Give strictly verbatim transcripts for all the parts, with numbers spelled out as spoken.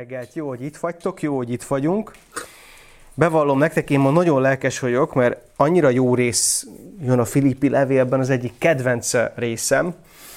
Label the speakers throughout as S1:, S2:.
S1: reggelt, jó, hogy itt vagytok, jó, hogy itt vagyunk. Bevallom nektek, én ma nagyon lelkes vagyok, mert annyira jó rész jön a Filippi levélben, az egyik kedvenc részem.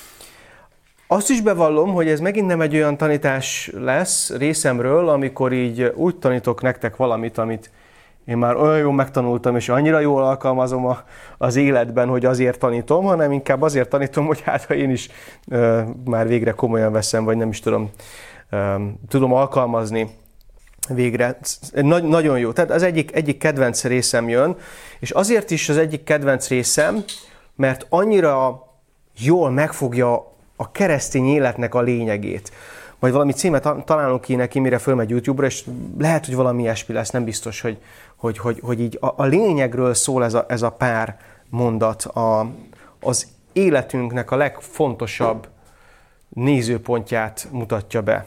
S1: Azt is bevallom, hogy ez megint nem egy olyan tanítás lesz részemről, amikor így úgy tanítok nektek valamit, amit én már olyan jól megtanultam, és annyira jól alkalmazom a, az életben, hogy azért tanítom, hanem inkább azért tanítom, hogy hát ha én is uh, már végre komolyan veszem, vagy nem is tudom, um, tudom alkalmazni végre. Nagy, nagyon jó. Tehát az egyik, egyik kedvenc részem jön, és azért is az egyik kedvenc részem, mert annyira jól megfogja a keresztény életnek a lényegét. Majd valami címet találunk ki neki, mire fölmegy YouTube-ra, és lehet, hogy valami ilyesmi lesz, nem biztos, hogy, hogy, hogy, hogy így a, a lényegről szól ez a, ez a pár mondat, a, az életünknek a legfontosabb nézőpontját mutatja be.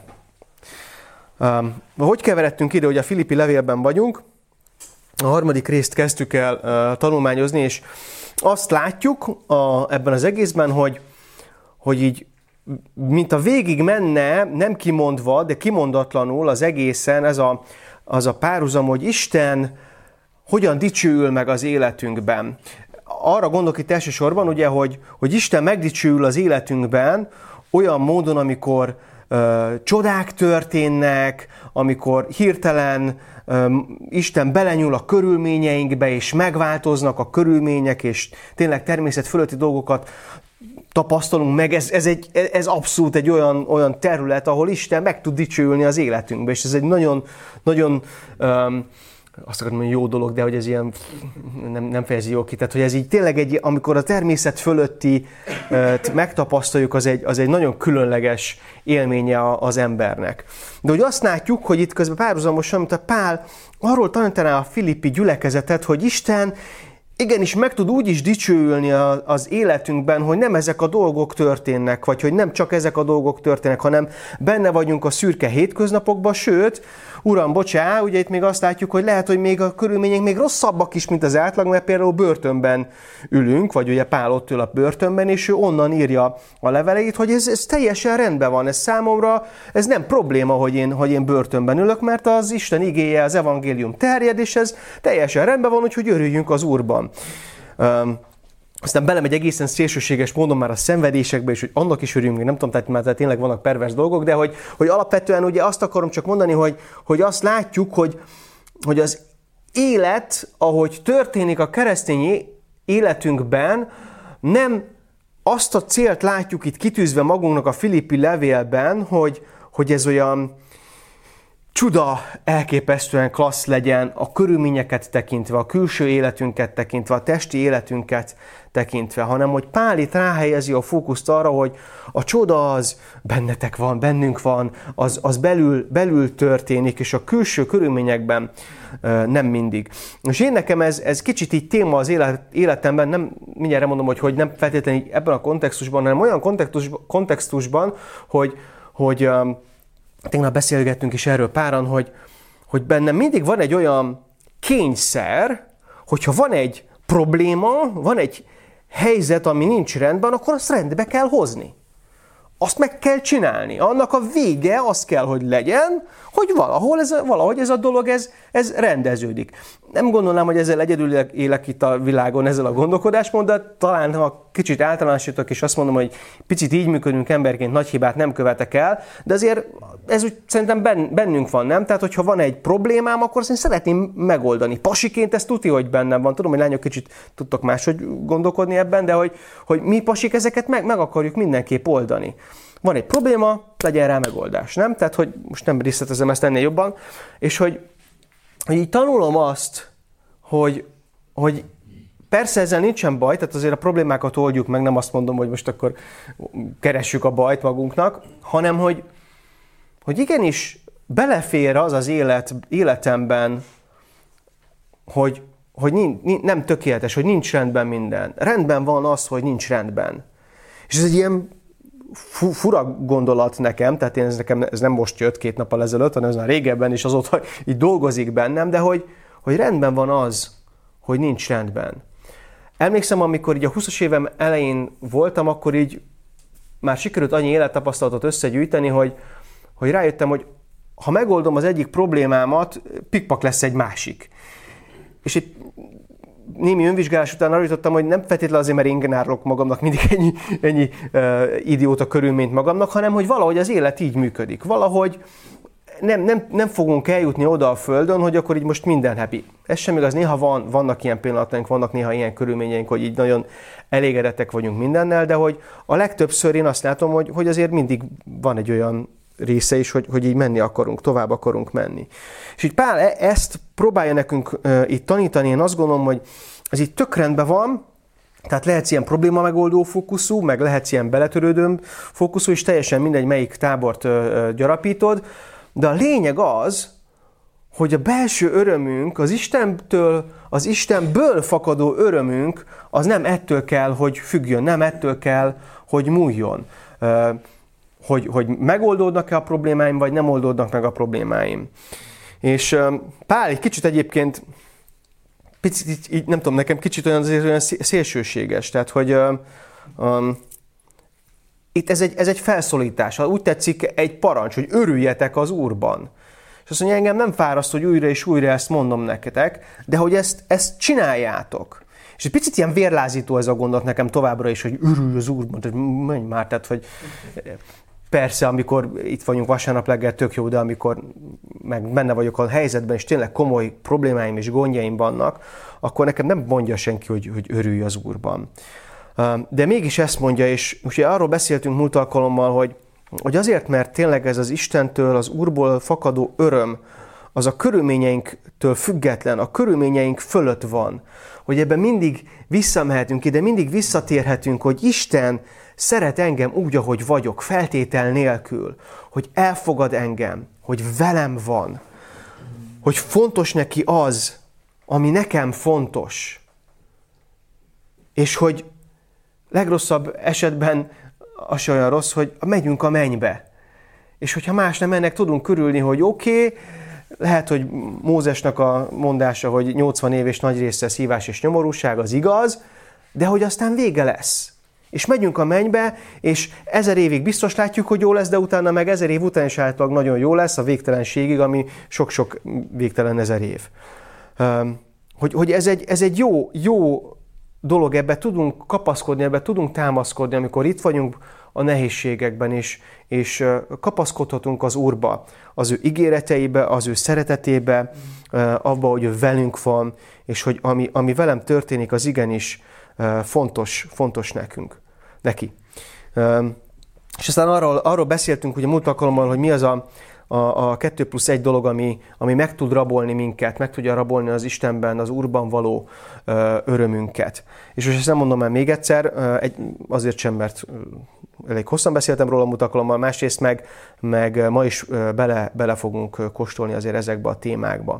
S1: Um, hogy keveredtünk ide, hogy a Filippi levélben vagyunk, a harmadik részt kezdtük el uh, tanulmányozni, és azt látjuk a, ebben az egészben, hogy, hogy így mint a végig menne, nem kimondva, de kimondatlanul az egészen ez a, az a párhuzam, hogy Isten hogyan dicsőül meg az életünkben. Arra gondolok itt elsősorban, ugye, hogy, hogy Isten megdicsőül az életünkben olyan módon, amikor ö, csodák történnek, amikor hirtelen ö, Isten belenyúl a körülményeinkbe, és megváltoznak a körülmények, és tényleg természet fölötti dolgokat tapasztalunk meg, ez, ez, egy, ez abszolút egy olyan, olyan terület, ahol Isten meg tud dicsőülni az életünkbe, és ez egy nagyon, nagyon um, azt akarom mondani, jó dolog, de hogy ez ilyen, nem, nem fejezi jól ki, tehát hogy ez így tényleg egy, amikor a természet fölötti uh, megtapasztaljuk, az egy, az egy nagyon különleges élménye az embernek. De hogy azt látjuk, hogy itt közben párhuzamosan, mint a Pál arról tanítaná a filippi gyülekezetet, hogy Isten igenis meg tud úgy is dicsőülni az életünkben, hogy nem ezek a dolgok történnek, vagy hogy nem csak ezek a dolgok történnek, hanem benne vagyunk a szürke hétköznapokban, sőt, Uram, bocsá, ugye itt még azt látjuk, hogy lehet, hogy még a körülmények még rosszabbak is, mint az átlag, mert például börtönben ülünk, vagy ugye Pál ott ül a börtönben, és ő onnan írja a leveleit, hogy ez, ez teljesen rendben van, ez számomra, ez nem probléma, hogy én, hogy én börtönben ülök, mert az Isten igéje, az evangélium terjed, és ez teljesen rendben van, úgyhogy örüljünk az Úrban. Um, aztán belemegy egészen szélsőséges módon már a szenvedésekbe, és hogy annak is örüljünk, nem tudom, tehát, mert tényleg vannak pervers dolgok, de hogy, hogy alapvetően ugye azt akarom csak mondani, hogy, hogy azt látjuk, hogy, hogy az élet, ahogy történik a keresztény életünkben, nem azt a célt látjuk itt kitűzve magunknak a Filippi levélben, hogy, hogy ez olyan csuda elképesztően klassz legyen a körülményeket tekintve, a külső életünket tekintve, a testi életünket tekintve, hanem hogy Pál itt ráhelyezi a fókuszt arra, hogy a csoda az bennetek van, bennünk van, az, az belül, belül történik, és a külső körülményekben nem mindig. És én nekem ez, ez kicsit így téma az élet, életemben, nem mindjárt mondom, hogy, hogy nem feltétlenül ebben a kontextusban, hanem olyan kontextusban, kontextusban hogy, hogy tegnap beszélgettünk is erről páran, hogy, hogy bennem mindig van egy olyan kényszer, hogyha van egy probléma, van egy helyzet, ami nincs rendben, akkor azt rendbe kell hozni. Azt meg kell csinálni. Annak a vége az kell, hogy legyen, hogy valahol ez, valahogy ez a dolog ez, ez rendeződik. Nem gondolnám, hogy ezzel egyedül élek itt a világon ezzel a gondolkodásmóddal, de talán ha kicsit általánosítok, és azt mondom, hogy picit így működünk emberként, nagy hibát nem követek el, de azért ez úgy szerintem bennünk van, nem? Tehát, hogyha van egy problémám, akkor azt szeretném megoldani. Pasiként ez tuti, hogy bennem van. Tudom, hogy lányok kicsit tudtok máshogy gondolkodni ebben, de hogy, hogy mi pasik ezeket meg, meg akarjuk mindenképp oldani. Van egy probléma, legyen rá megoldás, nem? Tehát, hogy most nem részletezem ezt ennél jobban, és hogy, hogy így tanulom azt, hogy, hogy persze ezzel nincsen baj, tehát azért a problémákat oldjuk meg, nem azt mondom, hogy most akkor keressük a bajt magunknak, hanem hogy, hogy igenis belefér az az élet, életemben, hogy, hogy nincs, nem tökéletes, hogy nincs rendben minden. Rendben van az, hogy nincs rendben. És ez egy ilyen fura gondolat nekem, tehát én ez, nekem, ez nem most jött két nappal ezelőtt, hanem ez már régebben is azóta így dolgozik bennem, de hogy, hogy rendben van az, hogy nincs rendben. Emlékszem, amikor így a húszas évem elején voltam, akkor így már sikerült annyi élettapasztalatot összegyűjteni, hogy, hogy rájöttem, hogy ha megoldom az egyik problémámat, pikpak lesz egy másik. És itt némi önvizsgálás után arra jutottam, hogy nem feltétlenül azért, mert én generálok magamnak mindig ennyi, ennyi uh, idióta körülményt magamnak, hanem hogy valahogy az élet így működik. Valahogy nem, nem, nem fogunk eljutni oda a Földön, hogy akkor így most minden happy. Ez sem igaz, néha van, vannak ilyen pillanataink, vannak néha ilyen körülményeink, hogy így nagyon elégedettek vagyunk mindennel, de hogy a legtöbbször én azt látom, hogy, hogy azért mindig van egy olyan része is, hogy, hogy így menni akarunk, tovább akarunk menni. És így Pál ezt próbálja nekünk uh, itt tanítani, én azt gondolom, hogy ez így tök rendben van, tehát lehetsz ilyen probléma megoldó fókuszú, meg lehetsz ilyen beletörődő fókuszú, és teljesen mindegy, melyik tábort uh, uh, gyarapítod, de a lényeg az, hogy a belső örömünk, az Istentől, az Istenből fakadó örömünk, az nem ettől kell, hogy függjön, nem ettől kell, hogy múljon. Uh, Hogy, hogy megoldódnak-e a problémáim, vagy nem oldódnak meg a problémáim. És um, Pál egy kicsit egyébként, picit, így, így, nem tudom, nekem kicsit olyan, azért olyan szélsőséges, tehát hogy um, um, itt ez egy, ez egy felszólítás, úgy tetszik egy parancs, hogy örüljetek az Úrban. És azt mondja, engem nem fáraszt, hogy újra és újra ezt mondom nektek, de hogy ezt, ezt csináljátok. És egy picit ilyen vérlázító ez a gondolat nekem továbbra is, hogy örülj az Úrban, tehát menj már, tehát hogy persze, amikor itt vagyunk vasárnap reggel, tök jó, de amikor meg benne vagyok a helyzetben, és tényleg komoly problémáim és gondjaim vannak, akkor nekem nem mondja senki, hogy, hogy örülj az Úrban. De mégis ezt mondja, és ugye arról beszéltünk múlt alkalommal, hogy, hogy azért, mert tényleg ez az Istentől, az Úrból fakadó öröm, az a körülményeinktől független, a körülményeink fölött van, hogy ebben mindig visszamehetünk ide, mindig visszatérhetünk, hogy Isten szeret engem úgy, ahogy vagyok, feltétel nélkül, hogy elfogad engem, hogy velem van, hogy fontos neki az, ami nekem fontos, és hogy legrosszabb esetben az se olyan rossz, hogy megyünk a mennybe. És hogyha más nem, ennek tudunk körülni, hogy oké, okay, lehet, hogy Mózesnek a mondása, hogy nyolcvan év és nagy része szívás és nyomorúság, az igaz, de hogy aztán vége lesz. És megyünk a mennybe, és ezer évig biztos látjuk, hogy jó lesz, de utána meg ezer év után is általában nagyon jó lesz a végtelenségig, ami sok-sok végtelen ezer év. Hogy, hogy ez egy, ez egy jó, jó dolog, ebbe tudunk kapaszkodni, ebbe tudunk támaszkodni, amikor itt vagyunk a nehézségekben, és, és kapaszkodhatunk az Úrba, az ő ígéreteibe, az ő szeretetébe, abba, hogy ő velünk van, és hogy ami, ami velem történik, az igenis fontos, fontos nekünk, neki. És aztán arról, arról beszéltünk ugye múlt alkalommal, hogy mi az a, a, a kettő plusz egy dolog, ami, ami meg tud rabolni minket, meg tudja rabolni az Istenben, az Úrban való örömünket. És most ezt nem mondom el még egyszer, egy, azért sem, mert elég hosszan beszéltem róla múlt alkalommal, másrészt meg, meg ma is bele, bele fogunk kóstolni azért ezekbe a témákba.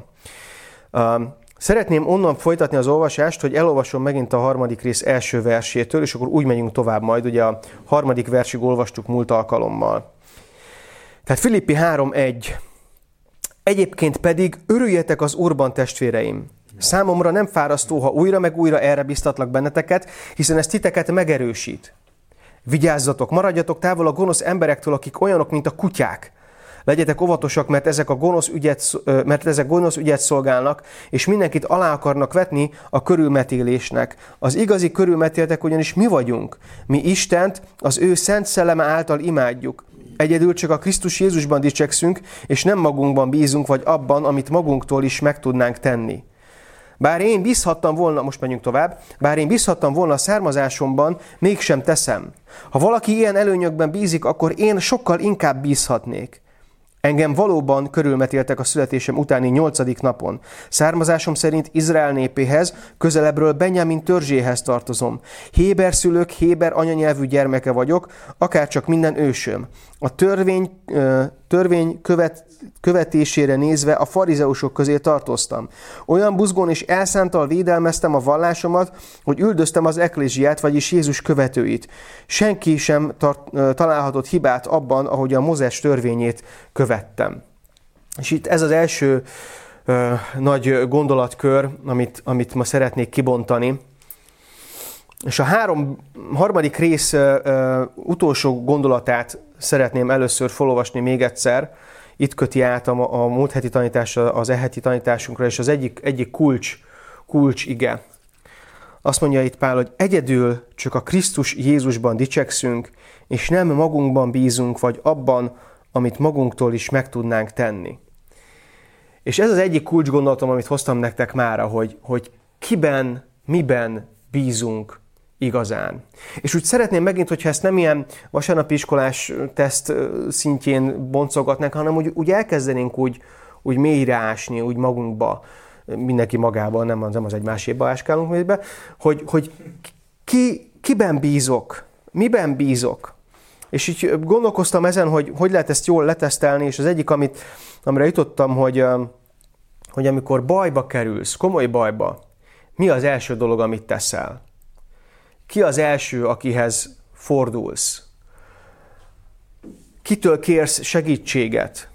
S1: Szeretném onnan folytatni az olvasást, hogy elolvasom megint a harmadik rész első versétől, és akkor úgy megyünk tovább majd. Ugye a harmadik versig olvastuk múlt alkalommal. Tehát Filippi három egy. Egyébként pedig örüljetek az Úrban, testvéreim. Számomra nem fárasztó, ha újra meg újra erre biztatlak benneteket, hiszen ez titeket megerősít. Vigyázzatok, maradjatok távol a gonosz emberektől, akik olyanok, mint a kutyák. Legyetek óvatosak, mert ezek, a gonosz ügyet, mert ezek gonosz ügyet szolgálnak, és mindenkit alá akarnak vetni a körülmetélésnek. Az igazi körülmetéltek ugyanis mi vagyunk. Mi Istent az ő szent szelleme által imádjuk. Egyedül csak a Krisztus Jézusban dicsekszünk, és nem magunkban bízunk, vagy abban, amit magunktól is meg tudnánk tenni. Bár én bízhattam volna, most menjünk tovább, bár én bízhattam volna a származásomban, mégsem teszem. Ha valaki ilyen előnyökben bízik, akkor én sokkal inkább bízhatnék. Engem valóban körülmetéltek a születésem utáni nyolcadik napon. Származásom szerint Izrael népéhez, közelebbről Benjamin törzséhez tartozom. Héber szülők, héber anyanyelvű gyermeke vagyok, akárcsak minden ősöm. A törvény, törvény követ, követésére nézve a farizeusok közé tartoztam. Olyan buzgón és elszántal védelmeztem a vallásomat, hogy üldöztem az eklézsiát, vagyis Jézus követőit. Senki sem tart, találhatott hibát abban, ahogy a Mózes törvényét követtem. És itt ez az első ö, nagy gondolatkör, amit, amit ma szeretnék kibontani. És a három, harmadik rész ö, ö, utolsó gondolatát szeretném először felolvasni még egyszer. itt köti át a, a múlt heti tanításra, az e heti tanításunkra, és az egyik, egyik kulcs, kulcs ige. Azt mondja itt Pál, hogy egyedül csak a Krisztus Jézusban dicsekszünk, és nem magunkban bízunk, vagy abban, amit magunktól is meg tudnánk tenni. És ez az egyik kulcsgondolatom, amit hoztam nektek mára, hogy, hogy kiben, miben bízunk igazán. És úgy szeretném megint, hogyha ezt nem ilyen vasárnapi iskolás teszt szintjén boncolgatnánk, hanem úgy, úgy elkezdenénk úgy, úgy mélyre ásni, úgy magunkba, mindenki magában, nem, nem az egymáséba áskálunk mélybe, hogy, hogy ki, kiben bízok, miben bízok. És így gondolkoztam ezen, hogy hogy lehet ezt jól letesztelni, és az egyik, amit, amire jutottam, hogy, hogy amikor bajba kerülsz, komoly bajba, mi az első dolog, amit teszel? Ki az első, akihez fordulsz? Kitől kérsz segítséget?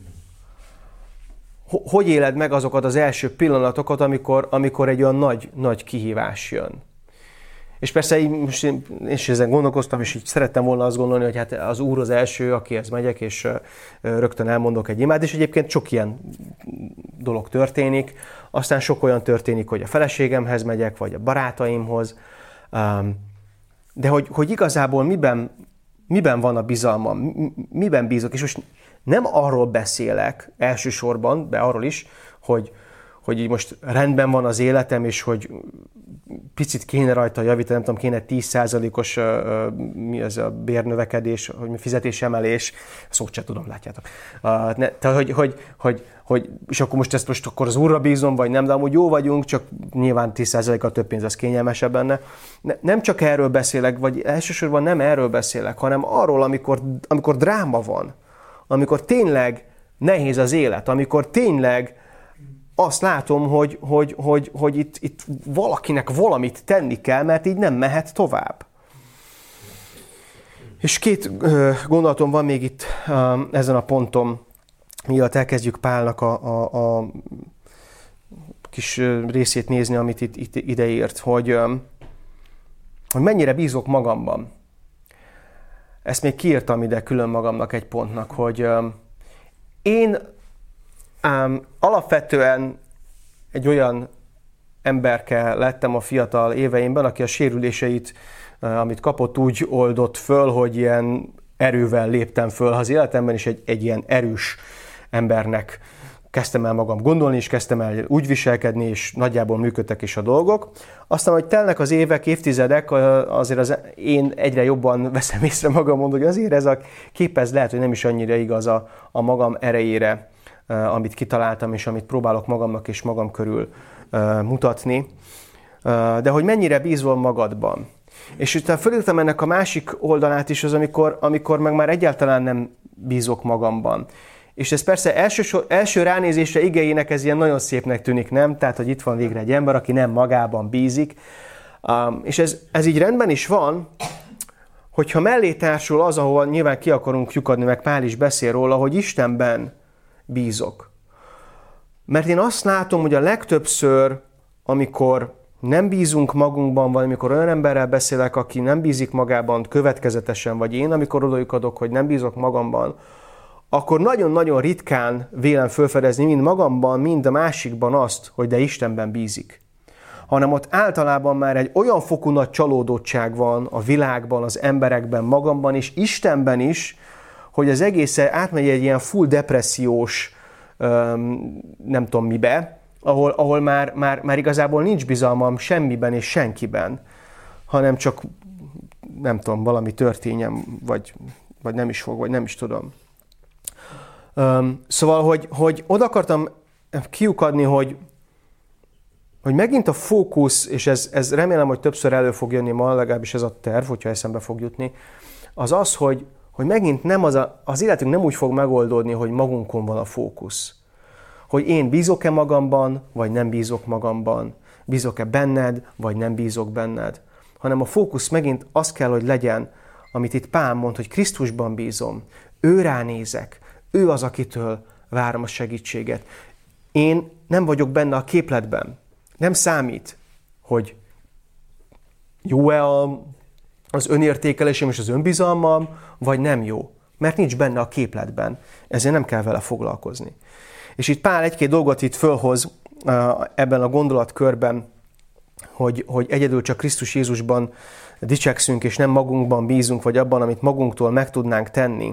S1: Hogy éled meg azokat az első pillanatokat, amikor, amikor egy olyan nagy, nagy kihívás jön? És persze így most én, én is ezen gondolkoztam, és így szerettem volna azt gondolni, hogy hát az Úr az első, akihez megyek, és rögtön elmondok egy imát, és egyébként sok ilyen dolog történik. Aztán sok olyan történik, hogy a feleségemhez megyek, vagy a barátaimhoz. De hogy, hogy igazából miben, miben van a bizalmam, miben bízok, és most nem arról beszélek elsősorban, de arról is, hogy, hogy így most rendben van az életem, és hogy picit kéne rajta javítani, nem tudom, kéne tíz százalékos mi az a bérnövekedés, hogy fizetésemelés, szót sem tudom, látjátok. Uh, ne, tehát, hogy, hogy, hogy, hogy, és akkor most ezt most akkor az Úrra bízom, vagy nem, de amúgy jó vagyunk, csak nyilván tíz százalékkal több pénz, az kényelmesebb benne. Ne, nem csak erről beszélek, vagy elsősorban nem erről beszélek, hanem arról, amikor, amikor dráma van, amikor tényleg nehéz az élet, amikor tényleg azt látom, hogy, hogy, hogy, hogy itt, itt valakinek valamit tenni kell, mert így nem mehet tovább. És két gondolatom van még itt ezen a ponton, mielőtt elkezdjük Pálnak a, a, a kis részét nézni, amit itt, itt ideírt, hogy, hogy mennyire bízok magamban. Ezt még kiírtam ide külön magamnak egy pontnak, hogy én ám alapvetően egy olyan emberke lettem a fiatal éveimben, aki a sérüléseit, amit kapott, úgy oldott föl, hogy ilyen erővel léptem föl az életemben, és egy, egy ilyen erős embernek kezdtem el magam gondolni, és kezdtem el úgy viselkedni, és nagyjából működtek is a dolgok. Aztán, hogy telnek az évek, évtizedek, azért az én egyre jobban veszem észre magamon, hogy azért ez a kép, ez lehet, hogy nem is annyira igaz a, a magam erejére, amit kitaláltam, és amit próbálok magamnak és magam körül mutatni. De hogy mennyire bízol magadban. És utána fölírtam ennek a másik oldalát is, az amikor, amikor meg már egyáltalán nem bízok magamban. És ez persze első, első ránézésre igényének ez ilyen nagyon szépnek tűnik, nem? Tehát, hogy itt van végre egy ember, aki nem magában bízik. És ez, ez így rendben is van, hogyha mellé társul az, ahol nyilván ki akarunk lyukadni, meg Pál is beszél róla, hogy Istenben bízok. Mert én azt látom, hogy a legtöbbször, amikor nem bízunk magunkban, vagy amikor olyan emberrel beszélek, aki nem bízik magában következetesen, vagy én, amikor odalyukadok, hogy nem bízok magamban, akkor nagyon-nagyon ritkán vélem felfedezni mind magamban, mind a másikban azt, hogy de Istenben bízik. Hanem ott általában már egy olyan fokú nagy csalódottság van a világban, az emberekben, magamban, és Istenben is, hogy az egész átmegy egy ilyen full depressziós, nem tudom mibe, ahol, ahol már, már, már igazából nincs bizalmam semmiben és senkiben, hanem csak, nem tudom, valami történjen, vagy, vagy nem is fog, vagy nem is tudom. Szóval, hogy, hogy oda akartam kiukadni, hogy, hogy megint a fókusz, és ez, ez remélem, hogy többször elő fog jönni ma, legalábbis ez a terv, hogyha eszembe fog jutni, az az, hogy, hogy megint nem az, a, az életünk nem úgy fog megoldódni, hogy magunkon van a fókusz. Hogy én bízok-e magamban, vagy nem bízok magamban, bízok-e benned, vagy nem bízok benned, hanem a fókusz megint az kell, hogy legyen, amit itt Pál mond, hogy Krisztusban bízom, ő ránézek, ő az, akitől várom a segítséget. Én nem vagyok benne a képletben. Nem számít, hogy jó-e a, az önértékelésem és az önbizalmam, vagy nem jó. mert nincs benne a képletben, ezért nem kell vele foglalkozni. És itt Pál egy-két dolgot itt fölhoz ebben a gondolatkörben, hogy, hogy egyedül csak Krisztus Jézusban dicsekszünk, és nem magunkban bízunk, vagy abban, amit magunktól meg tudnánk tenni.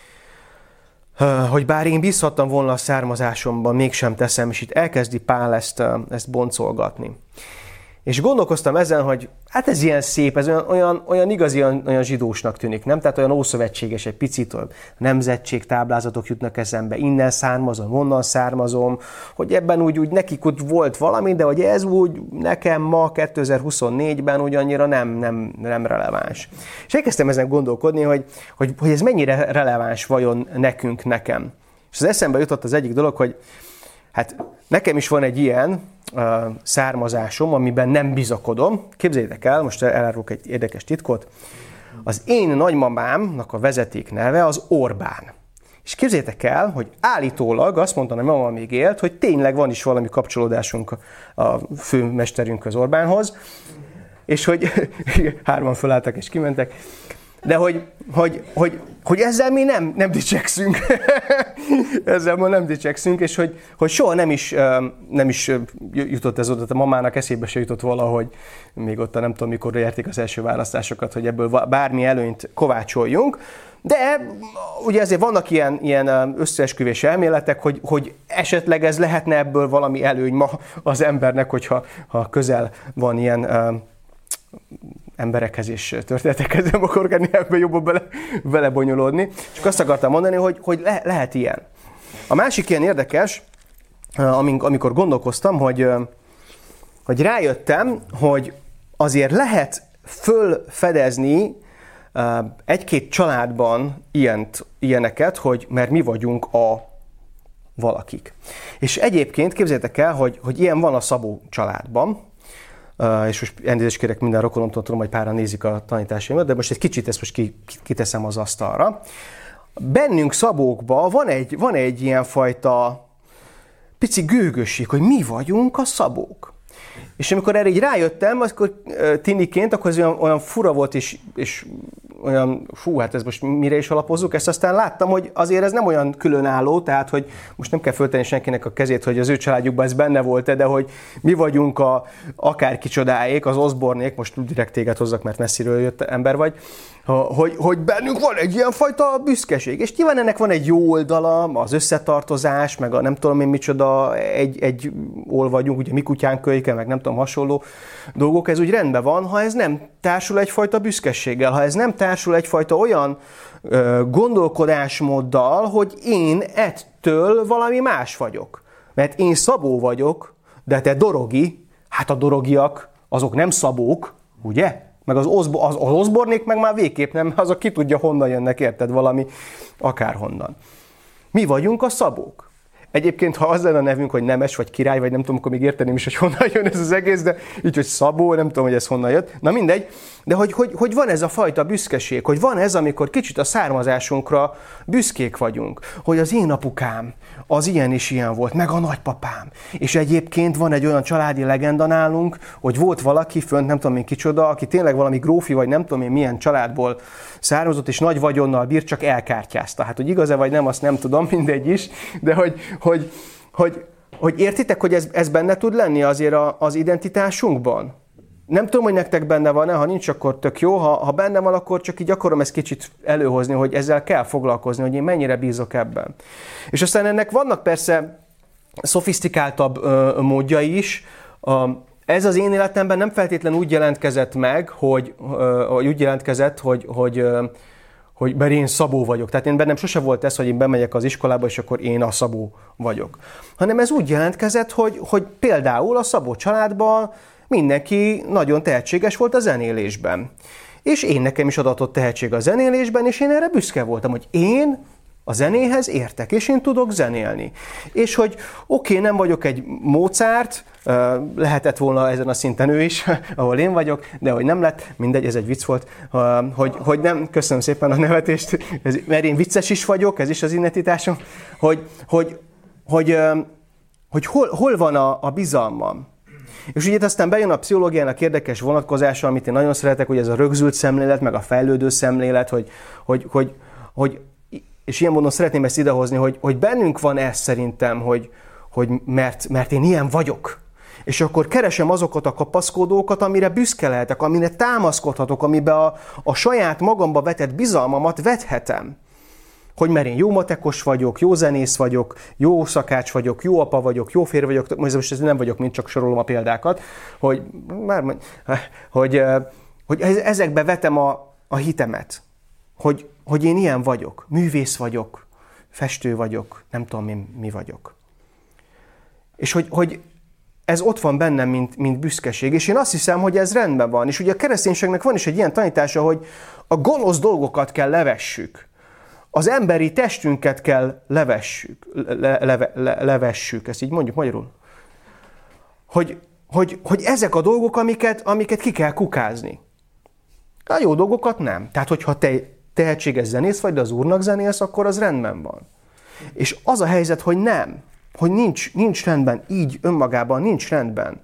S1: Hogy bár én bízhattam volna a származásomban, mégsem teszem, és itt elkezdi Pál ezt, ezt boncolgatni. És gondolkoztam ezen, hogy hát ez ilyen szép, ez olyan, olyan, olyan igazi, olyan, olyan zsidósnak tűnik, nem? Tehát olyan ószövetséges egy picit, hogy nemzetség táblázatok jutnak eszembe, innen származom, onnan származom, hogy ebben úgy, úgy nekik úgy volt valami, de hogy ez úgy nekem ma kétezer-huszonnégyben úgy annyira nem, nem, nem releváns. És elkezdtem ezen gondolkodni, hogy, hogy, hogy ez mennyire releváns vajon nekünk, nekem. És az eszembe jutott az egyik dolog, hogy hát nekem is van egy ilyen uh, származásom, amiben nem bizakodom. Képzeljétek el, most elárulok egy érdekes titkot. Az én nagymamámnak a vezeték neve az Orbán. És képzeljétek el, hogy állítólag azt mondta, hogy mama még élt, hogy tényleg van is valami kapcsolódásunk a főmesterünkhöz, Orbánhoz, és hogy hárman fölálltak és kimentek, de hogy, hogy, hogy, hogy ezzel mi nem, nem dicsekszünk. ezzel ma nem dicsekszünk, és hogy, hogy soha nem is, nem is jutott ez oda, a mamának eszébe se jutott valahogy, még ott nem tudom, mikor érték az első választásokat, hogy ebből bármi előnyt kovácsoljunk. De ugye azért vannak ilyen, ilyen összeesküvés elméletek, hogy, hogy esetleg ez lehetne ebből valami előny ma az embernek, hogyha ha közel van ilyen emberekhez és történetekhez, nem akarok ennél ebben jobban bele, belebonyolódni. Csak azt akartam mondani, hogy, hogy le, lehet ilyen. A másik ilyen érdekes, amikor gondolkoztam, hogy, hogy rájöttem, hogy azért lehet fölfedezni egy-két családban ilyent, ilyeneket, hogy mert mi vagyunk a valakik. És egyébként képzeljétek el, hogy, hogy ilyen van a Szabó családban, Uh, és most elnézést kérek minden rokonomtól, tudom, hogy páran nézik a tanításaimat, de most egy kicsit ezt most kiteszem az asztalra. Bennünk Szabókban van egy, van egy ilyen fajta pici gőgösség, hogy mi vagyunk a Szabók. És amikor erre így rájöttem, akkor tiniként, akkor ez olyan, olyan fura volt, és, és olyan, fú, hát ez most mire is alapozzuk, ezt aztán láttam, hogy azért ez nem olyan különálló, tehát, hogy most nem kell föltenni senkinek a kezét, hogy az ő családjukban ez benne volt-e, de hogy mi vagyunk a akárki csodáék, az Osbornék, most direkt téged hozzak, mert messziről jött ember vagy, hogy, hogy bennünk van egy ilyen fajta büszkeség. És nyilván ennek van egy jó oldala, az összetartozás, meg a nem tudom én micsoda, egy, egy ol vagyunk, ugye mi kutyánk kölyke, meg nem tudom, hasonló dolgok, ez úgy rendben van, ha ez nem társul egyfajta büszkeséggel, ha ez nem társul egyfajta olyan ö, gondolkodásmóddal, hogy én ettől valami más vagyok. Mert én Szabó vagyok, de te Dorogi, hát a dorogiak, azok nem Szabók, ugye? Meg az, Oszbo- az, az Osbornék meg már végképp nem, azok ki tudja honnan jönnek, érted, valami akárhonnan. Mi vagyunk a Szabók. Egyébként, ha az lenne a nevünk, hogy Nemes, vagy Király, vagy nem tudom, akkor még érteném is, hogy honnan jön ez az egész, de így, hogy Szabó, nem tudom, hogy ez honnan jött. Na mindegy, de hogy, hogy, hogy van ez a fajta büszkeség, hogy van ez, amikor kicsit a származásunkra büszkék vagyunk, hogy az én apukám az ilyen és ilyen volt, meg a nagypapám. És egyébként van egy olyan családi legenda nálunk, hogy volt valaki fönt, nem tudom én kicsoda, aki tényleg valami grófi, vagy nem tudom én milyen családból származott, és nagy vagyonnal bírt, csak elkártyázta. Hát, hogy igaz-e vagy nem, azt nem tudom, mindegy is, de hogy, hogy, hogy, hogy értitek, hogy ez, ez benne tud lenni azért a, az identitásunkban? Nem tudom, hogy nektek benne van-e, ha nincs, akkor tök jó, ha, ha benne van, akkor csak így akarom ezt kicsit előhozni, hogy ezzel kell foglalkozni, hogy én mennyire bízok ebben. És aztán ennek vannak persze szofisztikáltabb ö, módjai is. A, ez az én életemben nem feltétlenül úgy jelentkezett meg, hogy, ö, úgy jelentkezett, hogy, hogy, ö, hogy mert én Szabó vagyok. Tehát én bennem sose volt ez, hogy én bemegyek az iskolába, és akkor én a Szabó vagyok. Hanem ez úgy jelentkezett, hogy, hogy például a Szabó családban mindenki nagyon tehetséges volt a zenélésben. És én nekem is adatott tehetség a zenélésben, és én erre büszke voltam, hogy én a zenéhez értek, és én tudok zenélni. És hogy oké, okay, nem vagyok egy Mozart, lehetett volna ezen a szinten ő is, ahol én vagyok, de hogy nem lett, mindegy, ez egy vicc volt, hogy, hogy nem, köszönöm szépen a nevetést, mert én vicces is vagyok, ez is az identitásom, hogy, hogy, hogy, hogy hol, hol van a, a bizalmam. És ugye aztán bejön a pszichológiának érdekes vonatkozása, amit én nagyon szeretek, hogy ez a rögzült szemlélet, meg a fejlődő szemlélet, hogy, hogy, hogy, hogy és ilyen módon szeretném ezt idehozni, hogy, hogy bennünk van ez szerintem, hogy, hogy mert, mert én ilyen vagyok. És akkor keresem azokat a kapaszkodókat, amire büszke lehetek, amire támaszkodhatok, amiben a, a saját magamba vetett bizalmamat vethetem. Hogy mert én jó matekos vagyok, jó zenész vagyok, jó szakács vagyok, jó apa vagyok, jó férj vagyok, most nem vagyok, mint csak sorolom a példákat, hogy, már, hogy, hogy ezekbe vetem a, a hitemet. Hogy, hogy én ilyen vagyok, művész vagyok, festő vagyok, nem tudom mi, mi vagyok. És hogy, hogy ez ott van bennem, mint, mint büszkeség, és én azt hiszem, hogy ez rendben van. És ugye a kereszténységnek van is egy ilyen tanítása, hogy a gonosz dolgokat kell levessük. Az emberi testünket kell levessük. Le, leve, le, levessük, ezt így mondjuk magyarul. Hogy, hogy, hogy ezek a dolgok, amiket, amiket ki kell kukázni. A jó dolgokat nem. Tehát, hogyha te tehetséges zenész vagy, de az Úrnak zenélsz, akkor az rendben van. És az a helyzet, hogy nem. Hogy nincs, nincs rendben, így önmagában nincs rendben.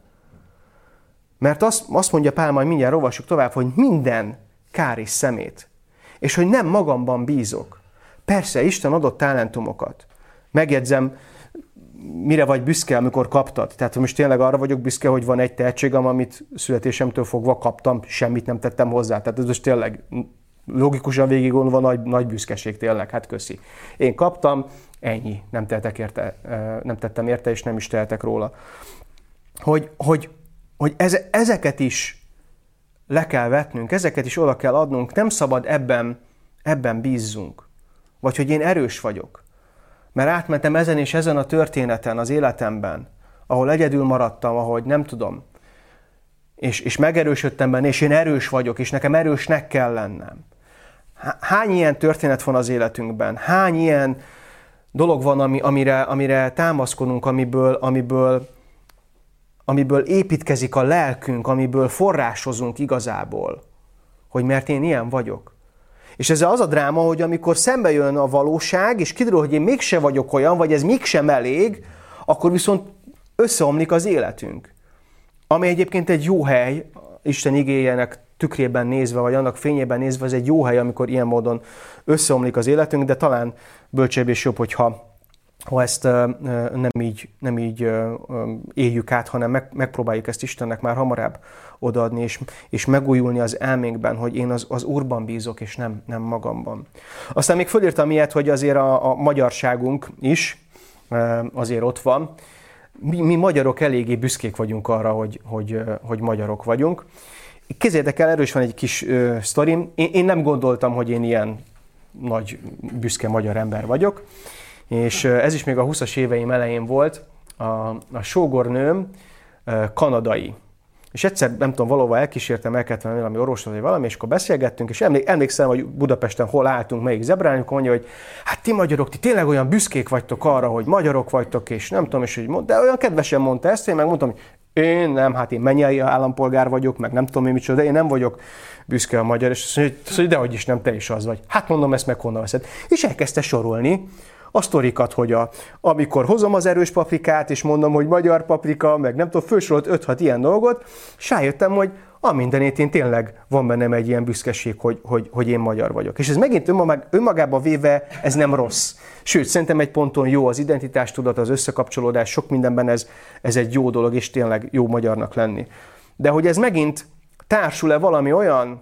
S1: Mert azt, azt mondja Pál, majd mindjárt olvassuk tovább, hogy minden kár és szemét. És hogy nem magamban bízok. Persze, Isten adott talentumokat. Megjegyzem, mire vagy büszke, amikor kaptad. Tehát most tényleg arra vagyok büszke, hogy van egy tehetségem, amit születésemtől fogva kaptam, semmit nem tettem hozzá. Tehát ez most tényleg logikusan végig gondolva nagy, nagy büszkeség tényleg, hát köszi. Én kaptam, ennyi, nem, érte, nem tettem érte, és nem is tehetek róla. Hogy, hogy, hogy ez, ezeket is le kell vetnünk, ezeket is oda kell adnunk, nem szabad ebben, ebben bízzunk. Vagy hogy én erős vagyok. Mert átmentem ezen és ezen a történeten az életemben, ahol egyedül maradtam, ahogy nem tudom, és, és megerősödtem benne, és én erős vagyok, és nekem erősnek kell lennem. Hány ilyen történet van az életünkben? Hány ilyen dolog van, ami, amire, amire támaszkodunk, amiből, amiből, amiből építkezik a lelkünk, amiből forrásozunk igazából, hogy mert én ilyen vagyok. És ez az a dráma, hogy amikor szembe jön a valóság, és kiderül, hogy én mégse vagyok olyan, vagy ez mégsem elég, akkor viszont összeomlik az életünk. Ami egyébként egy jó hely, Isten igéjének tükrében nézve, vagy annak fényében nézve, ez egy jó hely, amikor ilyen módon összeomlik az életünk, de talán bölcsebb és jobb, hogyha ha ezt nem így, nem így éljük át, hanem meg, megpróbáljuk ezt Istennek már hamarabb odaadni, és, és megújulni az elménkben, hogy én az, az Úrban bízok, és nem, nem magamban. Aztán még fölírtam ilyet, hogy azért a, a magyarságunk is azért ott van. Mi, mi magyarok eléggé büszkék vagyunk arra, hogy, hogy, hogy magyarok vagyunk. Képzeljétek el, erős van egy kis uh, sztorim. Én, én nem gondoltam, hogy én ilyen nagy, büszke magyar ember vagyok. És uh, ez is még a húszas éveim elején volt. A, a sógornőm uh, kanadai. És egyszer, nem tudom, valahol elkísértem, elkezdtem valami orvoshoz, vagy valami, és akkor beszélgettünk, és emlék, emlékszem, hogy Budapesten hol álltunk, melyik zebrán, akkor mondja, hogy hát ti magyarok, ti tényleg olyan büszkék vagytok arra, hogy magyarok vagytok, és nem tudom, és hogy mond, de olyan kedvesen mondta ezt, én megmondtam, hogy én nem, hát én mennyei állampolgár vagyok, meg nem tudom én micsoda, de én nem vagyok büszke a magyar, és azt mondja, hogy dehogy is nem, te is az vagy. Hát mondom, ezt meg honnan veszed. És elkezdte sorolni a sztorikat, hogy a, amikor hozom az erős paprikát, és mondom, hogy magyar paprika, meg nem tudom, felsorolt öt-hat ilyen dolgot, és rájöttem, hogy a mindenét én tényleg van bennem egy ilyen büszkeség, hogy, hogy, hogy én magyar vagyok. És ez megint önmag, önmagában véve, ez nem rossz. Sőt, szerintem egy ponton jó az identitástudat, az összekapcsolódás, sok mindenben ez, ez egy jó dolog, és tényleg jó magyarnak lenni. De hogy ez megint társul-e valami olyan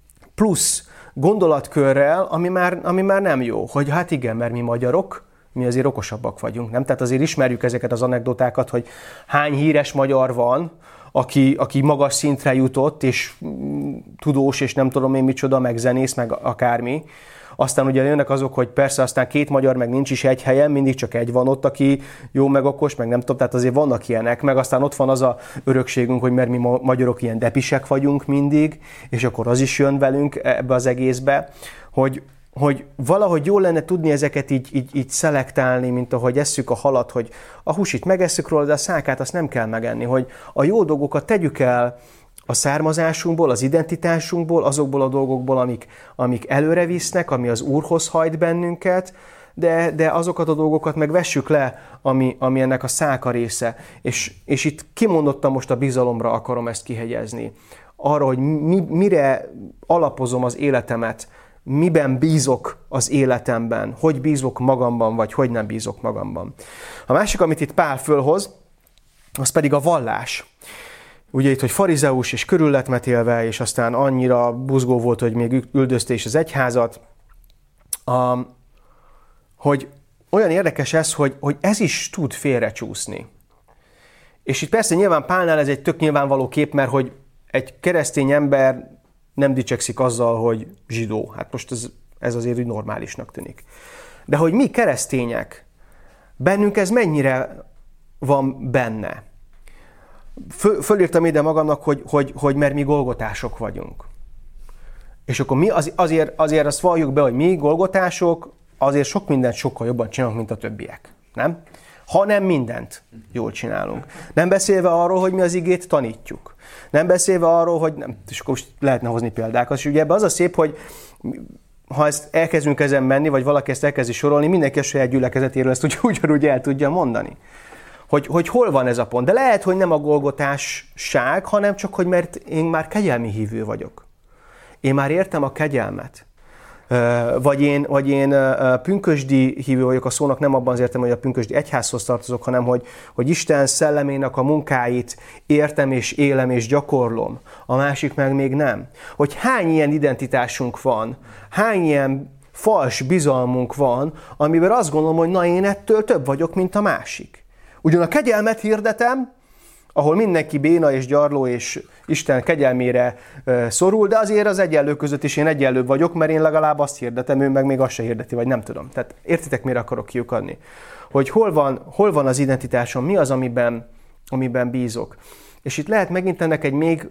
S1: plusz gondolatkörrel, ami már, ami már nem jó, hogy hát igen, mert mi magyarok, mi azért okosabbak vagyunk, nem? Tehát azért ismerjük ezeket az anekdotákat, hogy hány híres magyar van, aki, aki magas szintre jutott, és tudós, és nem tudom én micsoda, meg zenész, meg akármi. Aztán ugye jönnek azok, hogy persze aztán két magyar, meg nincs is egy helyen, mindig csak egy van ott, aki jó, meg okos, meg nem tudom, tehát azért vannak ilyenek, meg aztán ott van az a örökségünk, hogy mert mi magyarok ilyen depisek vagyunk mindig, és akkor az is jön velünk ebbe az egészbe, hogy, hogy valahogy jó lenne tudni ezeket így, így, így szelektálni, mint ahogy esszük a halat, hogy a húsit megesszük róla, de a szákát azt nem kell megenni, hogy a jó dolgokat tegyük el a származásunkból, az identitásunkból, azokból a dolgokból, amik, amik előre visznek, ami az Úrhoz hajt bennünket, de, de azokat a dolgokat meg vessük le, ami, ami ennek a száka része. És, és itt kimondottan most a bizalomra akarom ezt kihegyezni. Arra, hogy mi, mire alapozom az életemet, miben bízok az életemben, hogy bízok magamban, vagy hogy nem bízok magamban. A másik, amit itt Pál fölhoz, az pedig a vallás. Ugye itt, hogy farizeus és körül lett metélve, és aztán annyira buzgó volt, hogy még üldözte is az egyházat, a, hogy olyan érdekes ez, hogy, hogy ez is tud félrecsúszni. És itt persze nyilván Pálnál ez egy tök nyilvánvaló kép, mert hogy egy keresztény ember nem dicsekszik azzal, hogy zsidó. Hát most ez, ez azért úgy normálisnak tűnik. De hogy mi keresztények, bennünk ez mennyire van benne? Föl, fölírtam ide magamnak, hogy, hogy, hogy mert mi golgotások vagyunk. És akkor mi az, azért, azért azt valljuk be, hogy mi golgotások, azért sok mindent sokkal jobban csinálunk, mint a többiek. Nem? Ha nem mindent jól csinálunk. Nem beszélve arról, hogy mi az igét tanítjuk. Nem beszélve arról, hogy nem, és akkor most lehetne hozni példákat. És ugye ebben az a szép, hogy ha ezt elkezdünk ezen menni, vagy valaki ezt elkezdi sorolni, mindenki a saját gyülekezetéről ezt úgy, ugyanúgy el tudja mondani. Hogy, hogy hol van ez a pont. De lehet, hogy nem a golgotásság, hanem csak, hogy mert én már kegyelmi hívő vagyok. Én már értem a kegyelmet. Vagy én, vagy én pünkösdi hívő vagyok, a szónak nem abban az értem, hogy a pünkösdi egyházhoz tartozok, hanem hogy, hogy Isten szellemének a munkáit értem és élem és gyakorlom, a másik meg még nem. Hogy hány ilyen identitásunk van, hány ilyen fals bizalmunk van, amiben azt gondolom, hogy na én ettől több vagyok, mint a másik. Ugyan a kegyelmet hirdetem, ahol mindenki béna és gyarló és Isten kegyelmére szorul, de azért az egyenlő között is én egyenlőbb vagyok, mert én legalább azt hirdetem, ő meg még azt se hirdeti, vagy nem tudom. Tehát értitek, mire akarok kiukadni? Hogy hol van, hol van az identitásom, mi az, amiben, amiben bízok. És itt lehet megint ennek egy még,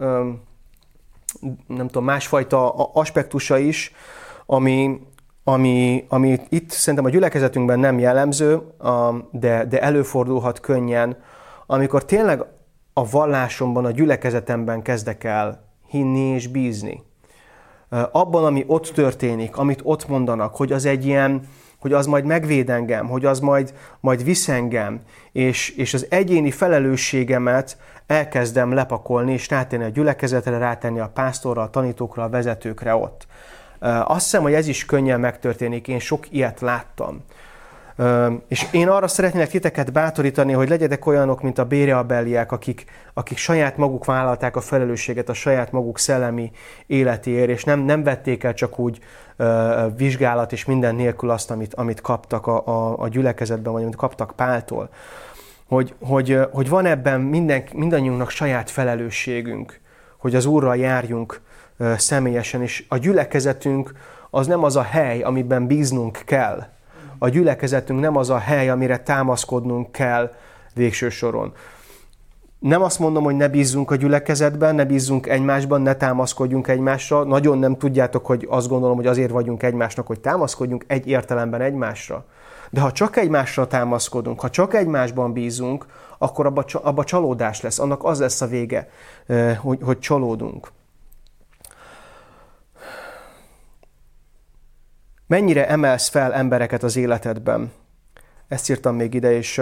S1: nem tudom, másfajta aspektusa is, ami, ami, ami itt szerintem a gyülekezetünkben nem jellemző, de, de előfordulhat könnyen, amikor tényleg a vallásomban, a gyülekezetemben kezdek el hinni és bízni. Abban, ami ott történik, amit ott mondanak, hogy az egy ilyen, hogy az majd megvéd engem, hogy az majd, majd visz engem, és, és az egyéni felelősségemet elkezdem lepakolni, és rátenni a gyülekezetre, rátenni a pásztorra, a tanítókra, a vezetőkre ott. Azt hiszem, hogy ez is könnyen megtörténik, én sok ilyet láttam. És én arra szeretnélek titeket bátorítani, hogy legyetek olyanok, mint a béreabeliek, akik, akik saját maguk vállalták a felelősséget a saját maguk szellemi életéért, és nem, nem vették el csak úgy uh, vizsgálat és minden nélkül azt, amit, amit kaptak a, a, a gyülekezetben, vagy amit kaptak Páltól. Hogy, hogy, hogy van ebben minden, mindannyiunknak saját felelősségünk, hogy az Úrral járjunk uh, személyesen, és a gyülekezetünk az nem az a hely, amiben bíznunk kell. A gyülekezetünk nem az a hely, amire támaszkodnunk kell végső soron. Nem azt mondom, hogy ne bízzunk a gyülekezetben, ne bízzunk egymásban, ne támaszkodjunk egymásra. Nagyon nem tudjátok, hogy azt gondolom, hogy azért vagyunk egymásnak, hogy támaszkodjunk egy értelemben egymásra. De ha csak egymásra támaszkodunk, ha csak egymásban bízunk, akkor abba, abba csalódás lesz. Annak az lesz a vége, hogy, hogy csalódunk. Mennyire emelsz fel embereket az életedben? Ezt írtam még ide, és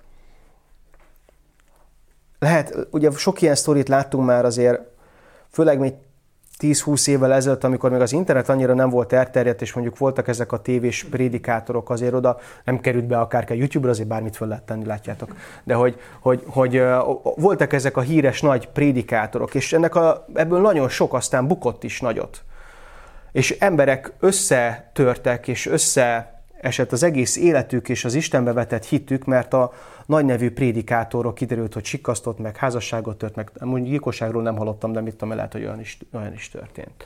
S1: lehet, ugye sok ilyen sztorit láttunk már azért, főleg még tíz-húsz évvel ezelőtt, amikor még az internet annyira nem volt elterjedt, és mondjuk voltak ezek a tévés prédikátorok, azért oda nem került be akárki a YouTube-ra, azért bármit fel lehet tenni, látjátok. De hogy, hogy, hogy voltak ezek a híres nagy prédikátorok, és ennek a, ebből nagyon sok aztán bukott is nagyot. És emberek összetörtek, és összeesett az egész életük és az Istenbe vetett hitük, mert a nagy nevű prédikátorok kiderült, hogy sikasztott, meg házasságot tört, meg mondjuk gyilkosságról nem hallottam, de mit tudom, lehet, hogy olyan is, olyan is történt.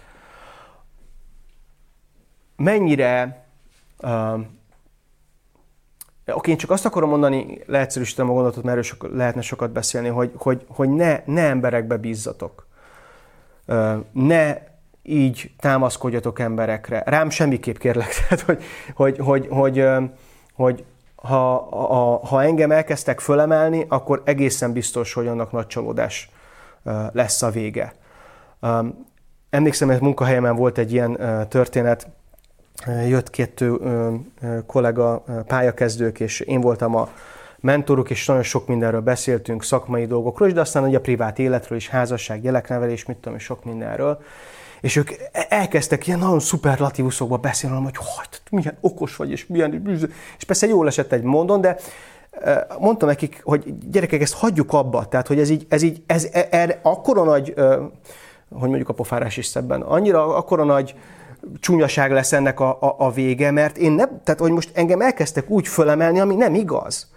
S1: Mennyire... Uh, Oké, én csak azt akarom mondani, leegyszerűsítem a gondolatot, mert erről sok, lehetne sokat beszélni, hogy, hogy, hogy ne, ne emberekbe bízzatok. Uh, ne így támaszkodjatok emberekre. Rám semmiképp kérlek. Tehát, hogy, hogy, hogy, hogy, hogy ha, ha, ha engem elkezdtek fölemelni, akkor egészen biztos, hogy annak nagy csalódás lesz a vége. Emlékszem, hogy munkahelyemen volt egy ilyen történet, jött két kollega, pályakezdők, és én voltam a mentoruk, és nagyon sok mindenről beszéltünk, szakmai dolgokról is, de aztán ugye a privát életről is, házasság, gyereknevelés, mit tudom, és sok mindenről. És ők elkezdtek ilyen nagyon szuperlatívuszokba beszélni, hogy hogy milyen okos vagy, és milyen... És persze jól esett egy mondon, de mondtam nekik, hogy gyerekek, ezt hagyjuk abba. Tehát, hogy ez így, ez így, ez, ez akkora nagy, hogy mondjuk a pofárás is szebben, annyira akkora nagy csúnyaság lesz ennek a, a, a vége, mert én nem, tehát, hogy most engem elkezdtek úgy fölemelni, ami nem igaz.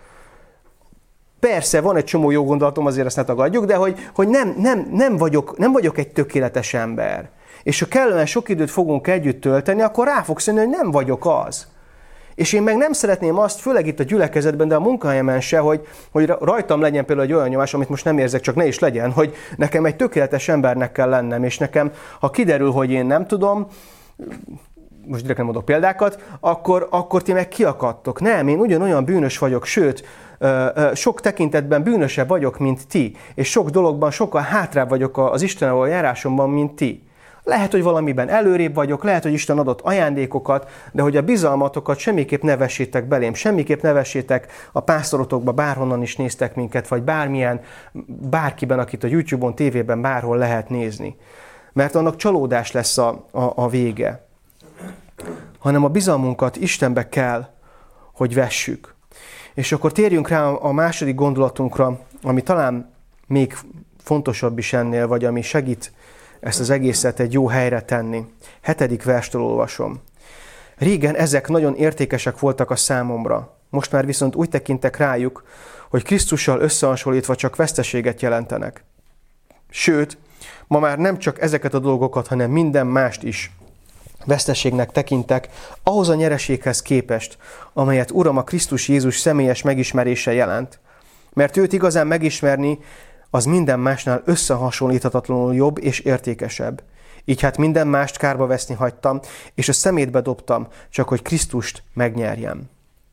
S1: Persze, van egy csomó jó gondolatom, azért ezt ne tagadjuk, de hogy, hogy nem, nem, nem, vagyok, nem vagyok egy tökéletes ember. És ha kellene sok időt fogunk együtt tölteni, akkor rá fogsz jönni, hogy nem vagyok az. És én meg nem szeretném azt, főleg itt a gyülekezetben, de a munkahelyemen se, hogy, hogy rajtam legyen például egy olyan nyomás, amit most nem érzek, csak ne is legyen, hogy nekem egy tökéletes embernek kell lennem, és nekem, ha kiderül, hogy én nem tudom, most direkt nem mondok példákat, akkor, akkor ti meg kiakadtok. Nem, én ugyanolyan bűnös vagyok, sőt, sok tekintetben bűnösebb vagyok, mint ti, és sok dologban sokkal hátrább vagyok az Istennel való járásomban, mint ti. Lehet, hogy valamiben előrébb vagyok, lehet, hogy Isten adott ajándékokat, de hogy a bizalmatokat semmiképp ne vessétek belém, semmiképp ne vessétek a pásztorotokba, bárhonnan is néztek minket, vagy bármilyen, bárkiben, akit a YouTube-on, tévében, bárhol lehet nézni. Mert annak csalódás lesz a, a, a vége. Hanem a bizalmunkat Istenbe kell, hogy vessük. És akkor térjünk rá a második gondolatunkra, ami talán még fontosabb is ennél, vagy ami segít ezt az egészet egy jó helyre tenni. Hetedik verstől olvasom. Régen ezek nagyon értékesek voltak a számomra. Most már viszont úgy tekintek rájuk, hogy Krisztussal összehasonlítva csak veszteséget jelentenek. Sőt, ma már nem csak ezeket a dolgokat, hanem minden mást is veszteségnek tekintek, ahhoz a nyereséghez képest, amelyet Uram a Krisztus Jézus személyes megismerése jelent. Mert őt igazán megismerni, az minden másnál összehasonlíthatatlanul jobb és értékesebb. Így hát minden mást kárba veszni hagytam, és a szemétbe dobtam, csak hogy Krisztust megnyerjem.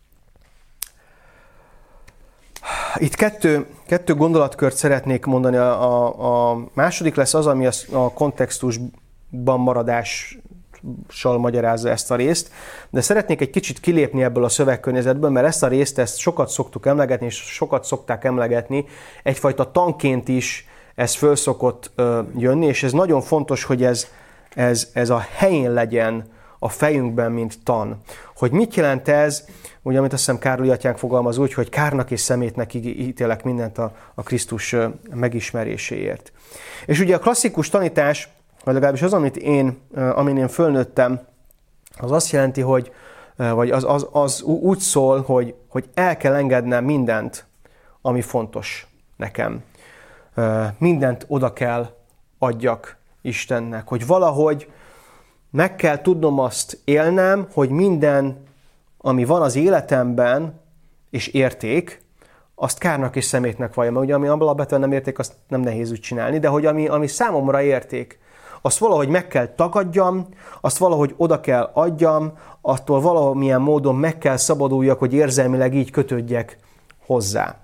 S1: Itt kettő, kettő gondolatkört szeretnék mondani. A, a, a második lesz az, ami a, a kontextusban maradással magyarázza ezt a részt, de szeretnék egy kicsit kilépni ebből a szövegkörnyezetből, mert ezt a részt ezt sokat szoktuk emlegetni, és sokat szokták emlegetni. Egyfajta tanként is ez föl szokott ö, jönni, és ez nagyon fontos, hogy ez, ez, ez a helyén legyen a fejünkben, mint tan. Hogy mit jelent ez, ugye, amit azt hiszem Károly atyánk fogalmaz úgy, hogy kárnak és szemétnek ítélek mindent a, a Krisztus megismeréséért. És ugye a klasszikus tanítás, vagy legalábbis az, amit én, amin én fölnőttem, az azt jelenti, hogy, vagy az, az, az úgy szól, hogy, hogy el kell engednem mindent, ami fontos nekem. Mindent oda kell adjak Istennek, hogy valahogy meg kell tudnom azt élnem, hogy minden, ami van az életemben, és érték, azt kárnak és szemétnek valljam. Mert ugye, ami alapvetően nem érték, azt nem nehéz úgy csinálni, de hogy ami, ami számomra érték, azt valahogy meg kell tagadjam, azt valahogy oda kell adjam, attól valamilyen módon meg kell szabaduljak, hogy érzelmileg így kötődjek hozzá.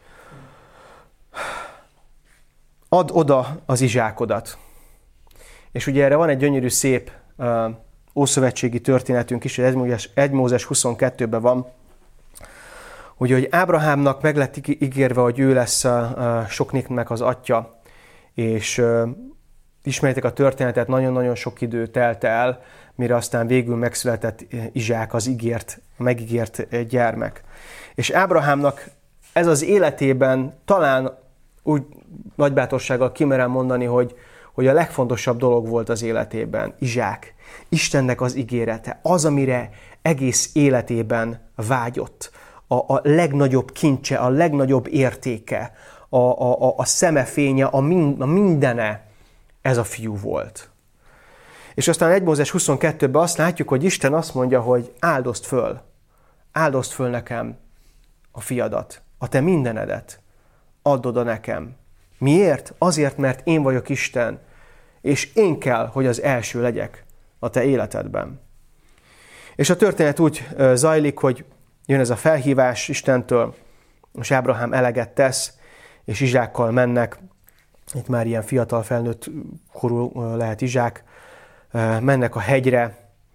S1: Add oda az izsákodat. És ugye erre van egy gyönyörű szép uh, ószövetségi történetünk is, hogy egy Mózes huszonkettőben van, ugye, hogy Ábrahámnak meg lett ígérve, hogy ő lesz uh, sok népnek az atya, és uh, ismeritek a történetet, nagyon-nagyon sok idő telt el, mire aztán végül megszületett Izsák, az ígért, megígért gyermek. És Ábrahámnak ez az életében talán úgy nagybátorsággal kimerem mondani, hogy, hogy a legfontosabb dolog volt az életében, Izsák. Istennek az ígérete, az, amire egész életében vágyott. A, a legnagyobb kincse, a legnagyobb értéke, a, a, a szemefénye, a, min, a mindene, ez a fiú volt. És aztán egy Mózes huszonkettőben azt látjuk, hogy Isten azt mondja, hogy áldozd föl, áldozd föl nekem a fiadat, a te mindenedet, add oda nekem. Miért? Azért, mert én vagyok Isten, és én kell, hogy az első legyek a te életedben. És a történet úgy zajlik, hogy jön ez a felhívás Istentől, és Ábrahám eleget tesz, és Izsákkal mennek, itt már ilyen fiatal felnőtt korú lehet Izsák, mennek a hegyre,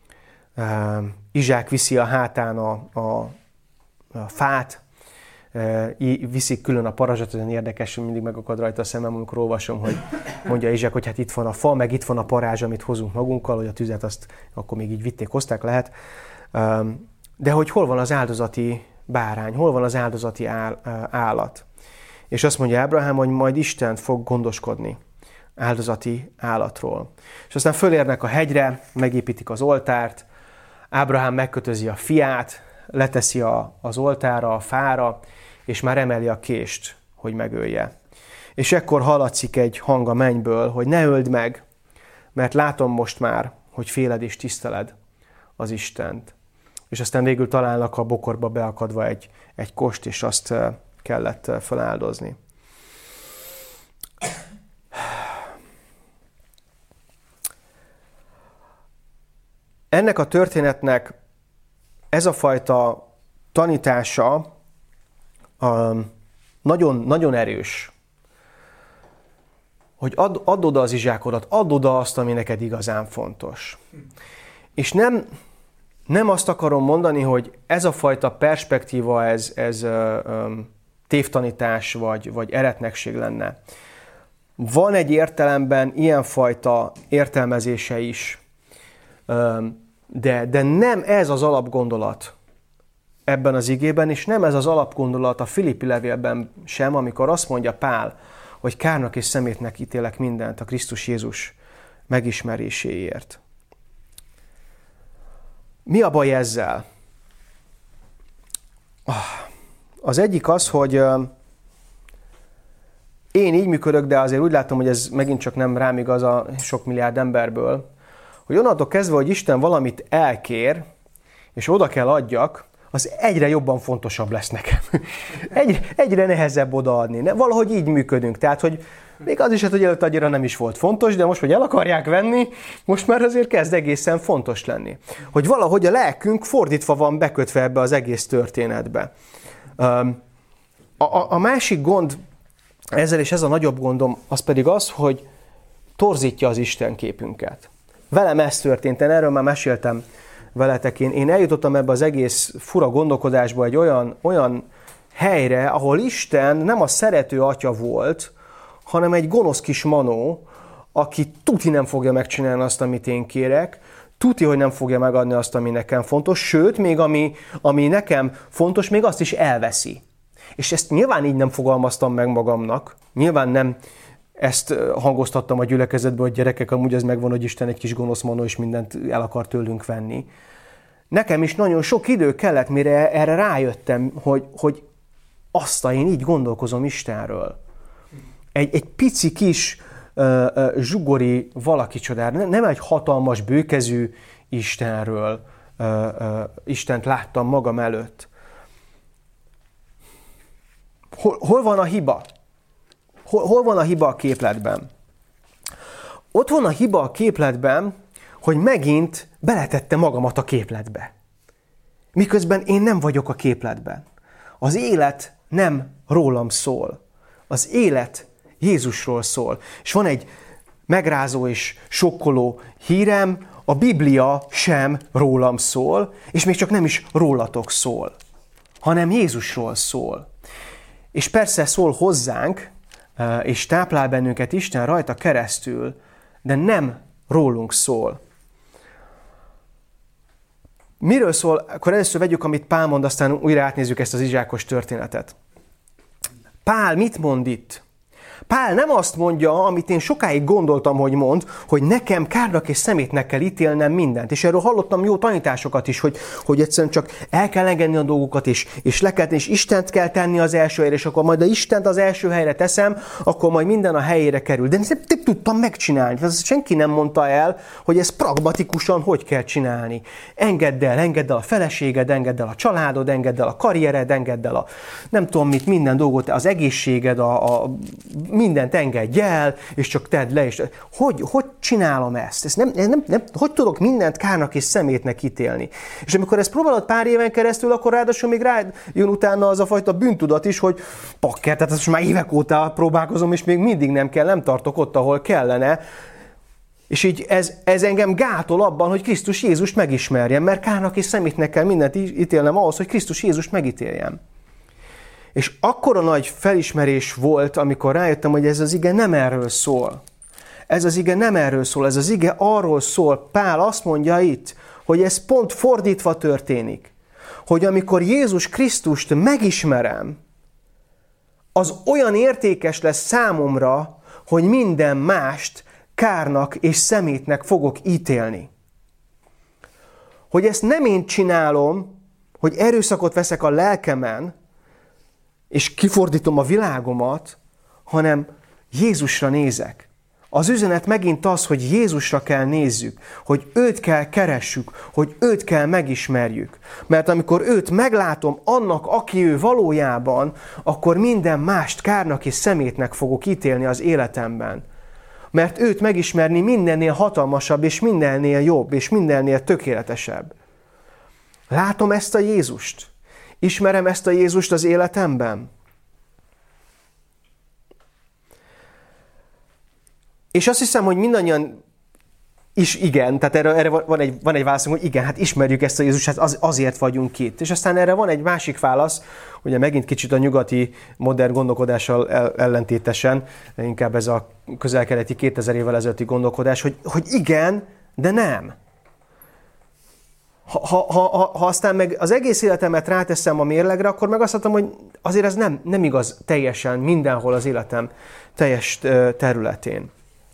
S1: Izsák viszi a hátán a, a, a fát, viszik külön a parazsat, olyan érdekes, hogy mindig megakad rajta a szemem, amikor olvasom, hogy mondja Izsák, hogy hát itt van a fa, meg itt van a parázs, amit hozunk magunkkal, hogy a tüzet azt akkor még így vitték, hozták, lehet. De hogy hol van az áldozati bárány, hol van az áldozati állat. És azt mondja Ábrahám, hogy majd Isten fog gondoskodni áldozati állatról. És aztán fölérnek a hegyre, megépítik az oltárt, Ábrahám megkötözi a fiát, leteszi a, az oltára, a fára, és már emeli a kést, hogy megölje. És ekkor hallatszik egy hang a mennyből, hogy ne öld meg, mert látom most már, hogy féled és tiszteled az Istent. És aztán végül találnak a bokorba beakadva egy, egy kost, és azt kellett feláldozni. Ennek a történetnek ez a fajta tanítása nagyon, nagyon erős. Hogy add, add oda az izsákodat, add oda azt, ami neked igazán fontos. És nem, nem azt akarom mondani, hogy ez a fajta perspektíva, ez, ez ö, ö, tévtanítás vagy, vagy eretnekség lenne. Van egy értelemben ilyenfajta értelmezése is, ö, de, de nem ez az alapgondolat ebben az igében, és nem ez az alapgondolat a Filippi levélben sem, amikor azt mondja Pál, hogy kárnak és szemétnek ítélek mindent a Krisztus Jézus megismeréséért. Mi a baj ezzel? Az egyik az, hogy én így működök, de azért úgy látom, hogy ez megint csak nem rám igaz a sok milliárd emberből, hogy onnantól kezdve, hogy Isten valamit elkér, és oda kell adjak, az egyre jobban fontosabb lesz nekem. Egyre, egyre nehezebb odaadni. Valahogy így működünk. Tehát, hogy még az is, hogy előtt annyira nem is volt fontos, de most, hogy el akarják venni, most már azért kezd egészen fontos lenni. Hogy valahogy a lelkünk fordítva van bekötve ebbe az egész történetbe. A, a, a másik gond ezzel, és ez a nagyobb gondom, az pedig az, hogy torzítja az Isten képünket. Velem ez történt, én erről már meséltem veletek. Én, én eljutottam ebbe az egész fura gondolkodásba egy olyan, olyan helyre, ahol Isten nem a szerető atya volt, hanem egy gonosz kis manó, aki tuti nem fogja megcsinálni azt, amit én kérek, tuti, hogy nem fogja megadni azt, ami nekem fontos, sőt, még ami, ami nekem fontos, még azt is elveszi. És ezt nyilván így nem fogalmaztam meg magamnak, nyilván nem ezt hangoztattam a gyülekezetbe, hogy gyerekek, amúgy ez megvan, hogy Isten egy kis gonosz manó, és mindent el akar tőlünk venni. Nekem is nagyon sok idő kellett, mire erre rájöttem, hogy, hogy azt, én így gondolkozom Istenről. Egy, egy pici kis uh, uh, zsugori valaki csodára, nem egy hatalmas, bőkezű Istenről, uh, uh, Istent láttam magam előtt. Hol, hol van a hiba? Hol, hol van a hiba a képletben? Ott van a hiba a képletben, hogy megint beletette magamat a képletbe. Miközben én nem vagyok a képletben. Az élet nem rólam szól. Az élet Jézusról szól. És van egy megrázó és sokkoló hírem, a Biblia sem rólam szól, és még csak nem is rólatok szól, hanem Jézusról szól. És persze szól hozzánk, és táplál bennünket Isten rajta keresztül, de nem rólunk szól. Miről szól? Akkor először vegyük, amit Pál mond, aztán újra átnézzük ezt az izsákos történetet. Pál mit mond itt? Pál nem azt mondja, amit én sokáig gondoltam, hogy mond, hogy nekem kárnak és szemétnek kell ítélnem mindent. És erről hallottam jó tanításokat is, hogy, hogy egyszerűen csak el kell engedni a dolgokat, és, és le kell, és Istent kell tenni az első helyre, és akkor majd a Istent az első helyre teszem, akkor majd minden a helyére kerül. De ezt nem tudtam megcsinálni. Ezt senki nem mondta el, hogy ezt pragmatikusan hogy kell csinálni. Engedd el, engedd el a feleséged, engedd el a családod, engedd el a karriered, engedd el a nem tudom mit, minden dolgot, az egészséged, a, a mindent engedj el, és csak tedd le. És hogy, hogy csinálom ezt? ezt nem, nem, nem, hogy tudok mindent kárnak és szemétnek ítélni? És amikor ezt próbálod pár éven keresztül, akkor ráadásul még rá jön utána az a fajta bűntudat is, hogy pakker, tehát most már évek óta próbálkozom, és még mindig nem kell, nem tartok ott, ahol kellene. És így ez, ez engem gátol abban, hogy Krisztus Jézust megismerjem, mert kárnak és szemétnek kell mindent ítélnem ahhoz, hogy Krisztus Jézust megítéljem. És akkora nagy felismerés volt, amikor rájöttem, hogy ez az ige nem erről szól. Ez az ige nem erről szól, ez az ige arról szól, Pál azt mondja itt, hogy ez pont fordítva történik. Hogy amikor Jézus Krisztust megismerem, az olyan értékes lesz számomra, hogy minden mást kárnak és szemétnek fogok ítélni. Hogy ezt nem én csinálom, hogy erőszakot veszek a lelkemen, és kifordítom a világomat, hanem Jézusra nézek. Az üzenet megint az, hogy Jézusra kell nézzük, hogy őt kell keressük, hogy őt kell megismerjük. Mert amikor őt meglátom annak, aki ő valójában, akkor minden mást kárnak és szemétnek fogok ítélni az életemben. Mert őt megismerni mindennél hatalmasabb, és mindennél jobb, és mindennél tökéletesebb. Látom ezt a Jézust? Ismerem ezt a Jézust az életemben? És azt hiszem, hogy mindannyian is igen, tehát erre, erre van egy, van egy válaszunk, hogy igen, hát ismerjük ezt a Jézust, hát az, azért vagyunk itt. És aztán erre van egy másik válasz, ugye megint kicsit a nyugati modern gondolkodással ellentétesen, inkább ez a közel-keleti kétezer évvel ezelőtti gondolkodás, hogy, hogy igen, de nem. Ha, ha, ha, ha aztán meg az egész életemet ráteszem a mérlegre, akkor meg azt mondtam, hogy azért ez nem, nem igaz teljesen mindenhol az életem teljes területén.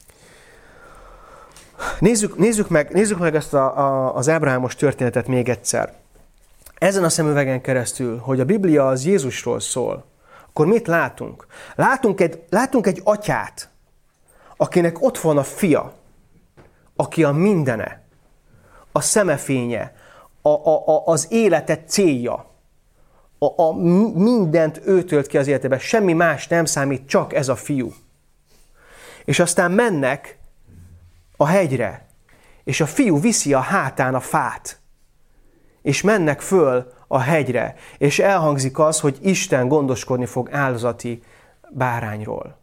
S1: Nézzük, nézzük meg, nézzük meg ezt a, a, az ábrahámos történetet még egyszer. Ezen a szemüvegen keresztül, hogy a Biblia az Jézusról szól, akkor mit látunk? Látunk egy, látunk egy atyát, akinek ott van a fia, aki a mindene, a szemefénye, a, a, a, az élete célja. A, a mindent ő tölt ki az életében, semmi más nem számít, csak ez a fiú. És aztán mennek a hegyre, és a fiú viszi a hátán a fát, és mennek föl a hegyre, és elhangzik az, hogy Isten gondoskodni fog áldozati bárányról.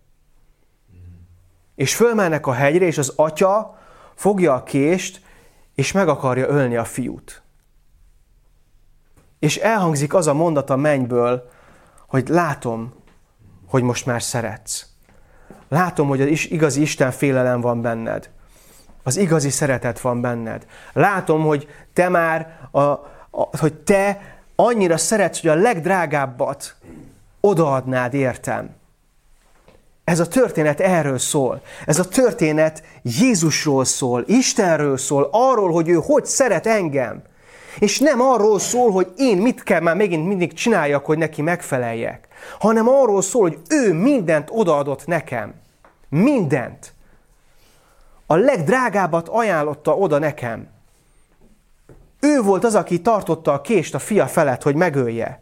S1: És fölmennek a hegyre, és az atya fogja a kést, és meg akarja ölni a fiút. És elhangzik az a mondat a mennyből, hogy látom, hogy most már szeretsz. Látom, hogy az igazi Isten félelem van benned. Az igazi szeretet van benned. Látom, hogy te már, a, a, hogy te annyira szeretsz, hogy a legdrágábbat odaadnád értem. Ez a történet erről szól. Ez a történet Jézusról szól, Istenről szól, arról, hogy ő hogy szeret engem. És nem arról szól, hogy én mit kell már megint mindig csináljak, hogy neki megfeleljek, hanem arról szól, hogy ő mindent odaadott nekem. Mindent. A legdrágábbat ajánlotta oda nekem. Ő volt az, aki tartotta a kést a fia felett, hogy megölje.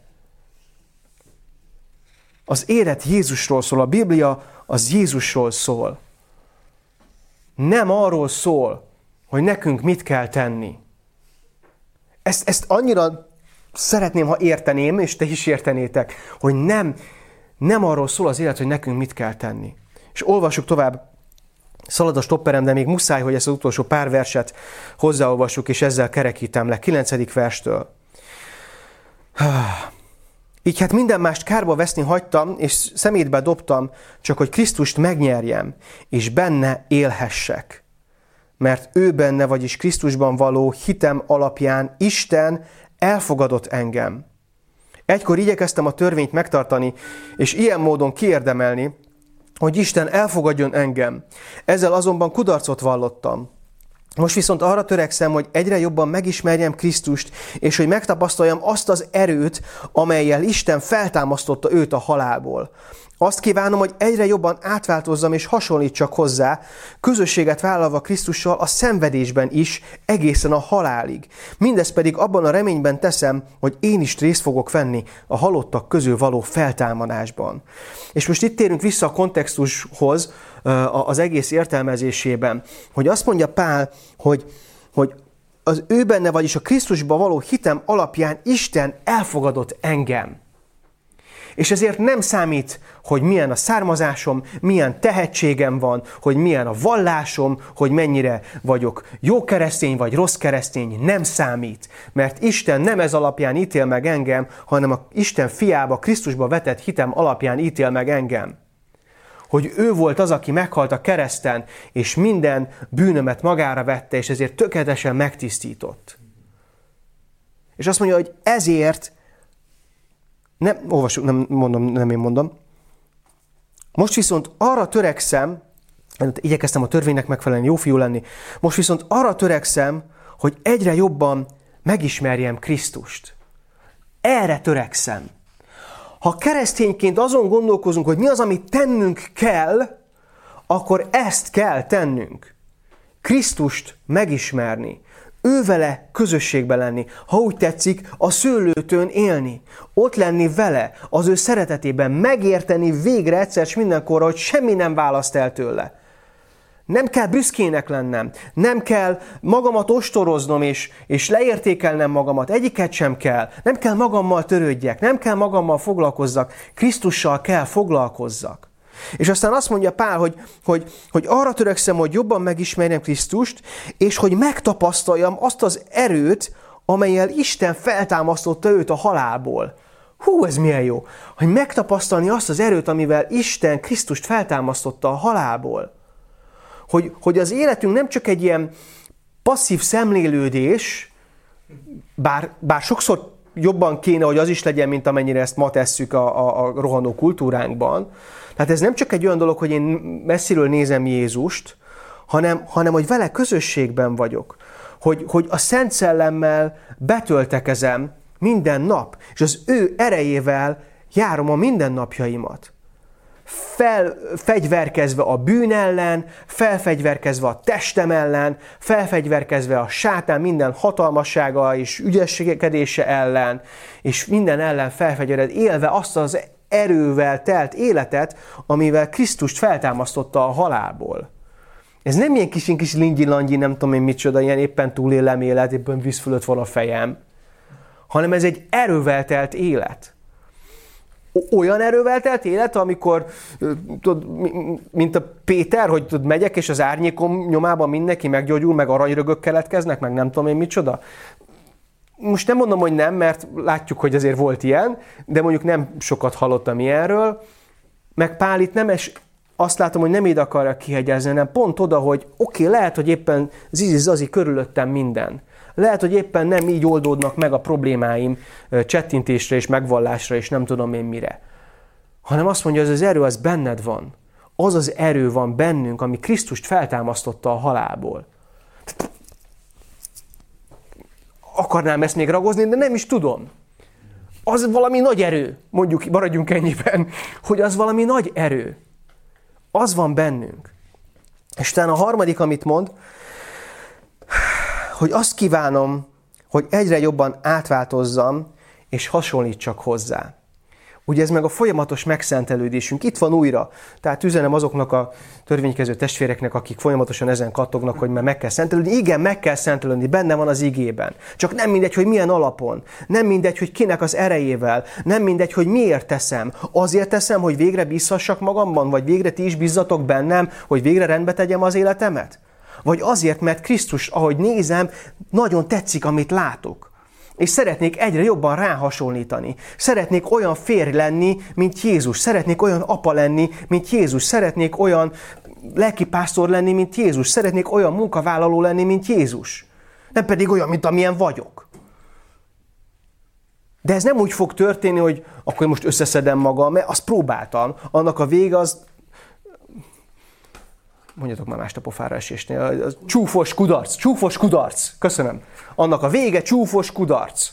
S1: Az élet Jézusról szól, a Biblia az Jézusról szól. Nem arról szól, hogy nekünk mit kell tenni. Ezt, ezt annyira szeretném, ha érteném, és te is értenétek, hogy nem, nem arról szól az élet, hogy nekünk mit kell tenni. És olvassuk tovább, szalad a stopperem, de még muszáj, hogy ezt az utolsó pár verset hozzáolvassuk, és ezzel kerekítem le, kilencedik verstől. Így hát minden mást kárba veszni hagytam, és szemétbe dobtam, csak hogy Krisztust megnyerjem, és benne élhessek. Mert ő benne, vagyis Krisztusban való hitem alapján Isten elfogadott engem. Egykor igyekeztem a törvényt megtartani, és ilyen módon kiérdemelni, hogy Isten elfogadjon engem. Ezzel azonban kudarcot vallottam. Most viszont arra törekszem, hogy egyre jobban megismerjem Krisztust, és hogy megtapasztaljam azt az erőt, amellyel Isten feltámasztotta őt a halálból. Azt kívánom, hogy egyre jobban átváltozzam és hasonlítsak hozzá, közösséget vállalva Krisztussal a szenvedésben is, egészen a halálig. Mindezt pedig abban a reményben teszem, hogy én is részt fogok venni a halottak közül való feltámadásban. És most itt térünk vissza a kontextushoz az egész értelmezésében, hogy azt mondja Pál, hogy, hogy az ő benne, vagyis a Krisztusba való hitem alapján Isten elfogadott engem. És ezért nem számít, hogy milyen a származásom, milyen tehetségem van, hogy milyen a vallásom, hogy mennyire vagyok jó keresztény vagy rossz keresztény, nem számít. Mert Isten nem ez alapján ítél meg engem, hanem a Isten fiába, Krisztusba vetett hitem alapján ítél meg engem. hogy ő volt az, aki meghalt a kereszten, és minden bűnömet magára vette, és ezért tökéletesen megtisztított. És azt mondja, hogy ezért, nem, olvasok, nem mondom, nem én mondom, most viszont arra törekszem, igyekeztem a törvénynek megfelelően jó fiú lenni, most viszont arra törekszem, hogy egyre jobban megismerjem Krisztust. Erre törekszem. Ha keresztényként azon gondolkozunk, hogy mi az, amit tennünk kell, akkor ezt kell tennünk. Krisztust megismerni. Ővele közösségben lenni. Ha úgy tetszik, a szőlőtőn élni. Ott lenni vele, az ő szeretetében. Megérteni végre egyszer s mindenkorra, hogy semmi nem választ el tőle. Nem kell büszkének lennem, nem kell magamat ostoroznom és, és leértékelnem magamat, egyiket sem kell. Nem kell magammal törődjek, nem kell magammal foglalkozzak, Krisztussal kell foglalkozzak. És aztán azt mondja Pál, hogy, hogy, hogy arra törekszem, hogy jobban megismerjem Krisztust, és hogy megtapasztaljam azt az erőt, amellyel Isten feltámasztotta őt a halálból. Hú, ez milyen jó! Hogy megtapasztalni azt az erőt, amivel Isten Krisztust feltámasztotta a halálból. Hogy, hogy az életünk nem csak egy ilyen passzív szemlélődés, bár, bár sokszor jobban kéne, hogy az is legyen, mint amennyire ezt ma tesszük a, a, a rohanó kultúránkban. Tehát ez nem csak egy olyan dolog, hogy én messziről nézem Jézust, hanem, hanem hogy vele közösségben vagyok. Hogy, hogy a Szent Szellemmel betöltekezem minden nap, és az ő erejével járom a mindennapjaimat. Felfegyverkezve a bűn ellen, felfegyverkezve a testem ellen, felfegyverkezve a sátán minden hatalmassága és ügyeskedése ellen, és minden ellen felfegyvered, élve azt az erővel telt életet, amivel Krisztust feltámasztotta a halálból. Ez nem ilyen kis, kis lingyi-langyi, nem tudom én micsoda, ilyen éppen túlélem élet, éppen víz fölött van a fejem, hanem ez egy erővel telt élet. Olyan erővel telt élet, amikor, tudod, mint a Péter, hogy tudod, megyek, és az árnyékom nyomában mindenki meggyógyul, meg aranyrögök keletkeznek, meg nem tudom én micsoda. Most nem mondom, hogy nem, mert látjuk, hogy azért volt ilyen, de mondjuk nem sokat hallottam ilyenről. Meg Pál itt nem, és azt látom, hogy nem ide akarja kihegyezni, hanem pont oda, hogy oké, okay, lehet, hogy éppen zizi-zazi körülöttem minden. Lehet, hogy éppen nem így oldódnak meg a problémáim csettintésre és megvallásra, és nem tudom én mire. Hanem azt mondja, hogy az erő az benned van. Az az erő van bennünk, ami Krisztust feltámasztotta a halálból. Akarnám ezt még ragozni, de nem is tudom. Az valami nagy erő, mondjuk, maradjunk ennyiben, hogy az valami nagy erő. Az van bennünk. És utána a harmadik, amit mond, hogy azt kívánom, hogy egyre jobban átváltozzam, és hasonlítsak hozzá. Ugye ez meg a folyamatos megszentelődésünk. Itt van újra. Tehát üzenem azoknak a törvénykező testvéreknek, akik folyamatosan ezen kattognak, hogy már meg kell szentelődni. Igen, meg kell szentelődni, benne van az igében. Csak nem mindegy, hogy milyen alapon. Nem mindegy, hogy kinek az erejével. Nem mindegy, hogy miért teszem. Azért teszem, hogy végre bízhassak magamban, vagy végre ti is bízzatok bennem, hogy végre rendbe tegyem az életemet? Vagy azért, mert Krisztus, ahogy nézem, nagyon tetszik, amit látok. És szeretnék egyre jobban ráhasonlítani. Szeretnék olyan férj lenni, mint Jézus. Szeretnék olyan apa lenni, mint Jézus. Szeretnék olyan lelkipásztor lenni, mint Jézus. Szeretnék olyan munkavállaló lenni, mint Jézus. Nem pedig olyan, mint amilyen vagyok. De ez nem úgy fog történni, hogy akkor most összeszedem magam, mert azt próbáltam. Annak a vége az... Mondjatok már mást a pofára esésnél. Csúfos kudarc, csúfos kudarc. Köszönöm. Annak a vége csúfos kudarc.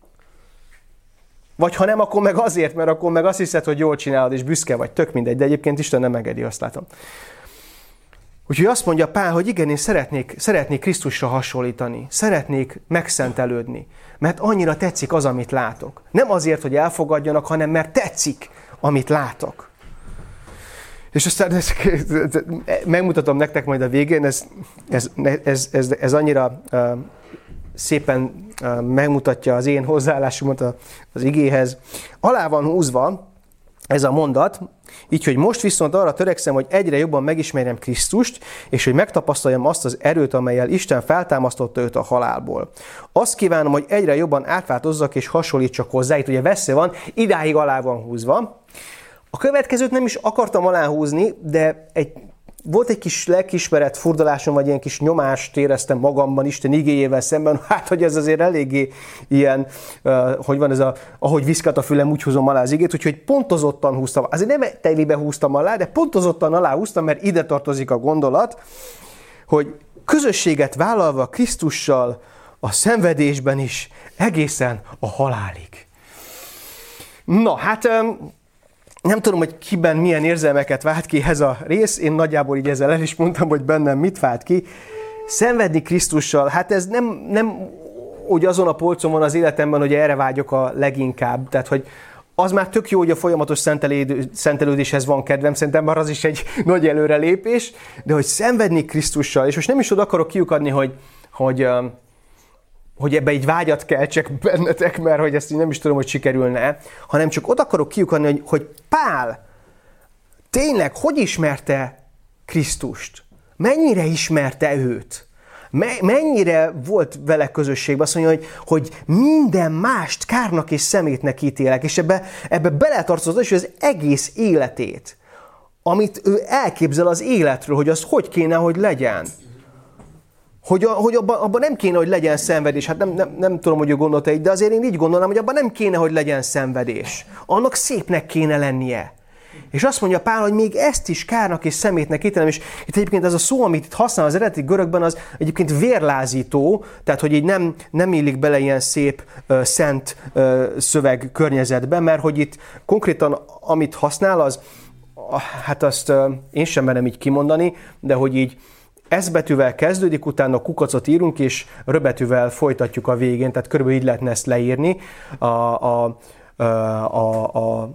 S1: Vagy ha nem, akkor meg azért, mert akkor meg azt hiszed, hogy jól csinálod, és büszke vagy, tök mindegy, de egyébként Isten nem engedi, azt látom. Úgyhogy azt mondja Pál, hogy igen, én szeretnék, szeretnék Krisztusra hasonlítani, szeretnék megszentelődni, mert annyira tetszik az, amit látok. Nem azért, hogy elfogadjanak, hanem mert tetszik, amit látok. És aztán ezt, megmutatom nektek majd a végén, ez, ez, ez, ez, ez annyira uh, szépen uh, megmutatja az én hozzáállásomat az igéhez. Alá van húzva ez a mondat, így, hogy most viszont arra törekszem, hogy egyre jobban megismerjem Krisztust, és hogy megtapasztaljam azt az erőt, amellyel Isten feltámasztotta őt a halálból. Azt kívánom, hogy egyre jobban átváltozzak és hasonlítsak hozzá. Itt ugye vesző van, idáig alá van húzva. A következőt nem is akartam aláhúzni, de egy, volt egy kis lelkiismeret furdalásom, vagy ilyen kis nyomást éreztem magamban Isten igéjével szemben, hát, hogy ez azért eléggé ilyen, uh, hogy van ez a, ahogy viszkat a fülem, úgy húzom alá az igét, úgyhogy pontozottan húztam. Azért nem telibe húztam alá, de pontozottan alá húztam, mert ide tartozik a gondolat, hogy közösséget vállalva Krisztussal a szenvedésben is egészen a halálig. Na, hát nem tudom, hogy kiben milyen érzelmeket vált ki ez a rész, én nagyjából így ezzel el is mondtam, hogy bennem mit vált ki. Szenvedni Krisztussal, hát ez nem, nem úgy azon a polcon van az életemben, hogy erre vágyok a leginkább, tehát hogy az már tök jó, hogy a folyamatos szentelődéshez van kedvem, szerintem már az is egy nagy előrelépés, de hogy szenvedni Krisztussal, és most nem is oda akarok kiukadni, hogy, hogy, hogy ebbe egy vágyat keltsek bennetek, mert hogy ezt így nem is tudom, hogy sikerülne, hanem csak oda akarok kiukadni, hogy, hogy Pál tényleg hogy ismerte Krisztust? Mennyire ismerte őt? Mennyire volt vele közösségben? Azt mondja, hogy, hogy minden mást kárnak és szemétnek ítélek, és ebbe, ebbe beletartozott is az egész életét, amit ő elképzel az életről, hogy az hogy kéne, hogy legyen. Hogy, a, hogy abban, abban nem kéne, hogy legyen szenvedés. Hát nem, nem, nem tudom, hogy ő gondolta így, de azért én így gondolom, hogy abban nem kéne, hogy legyen szenvedés. Annak szépnek kéne lennie. És azt mondja Pál, hogy még ezt is kárnak és szemétnek ítélem, és itt egyébként ez a szó, amit itt használ az eredeti görögben, az egyébként vérlázító, tehát hogy így nem, nem illik bele ilyen szép, uh, szent uh, szöveg környezetbe, mert hogy itt konkrétan amit használ, az, uh, hát azt uh, én sem merem így kimondani, de hogy így S betűvel kezdődik, utána kukacot írunk, és R betűvel folytatjuk a végén, tehát körülbelül így lehetne ezt leírni. A, a, a, a, a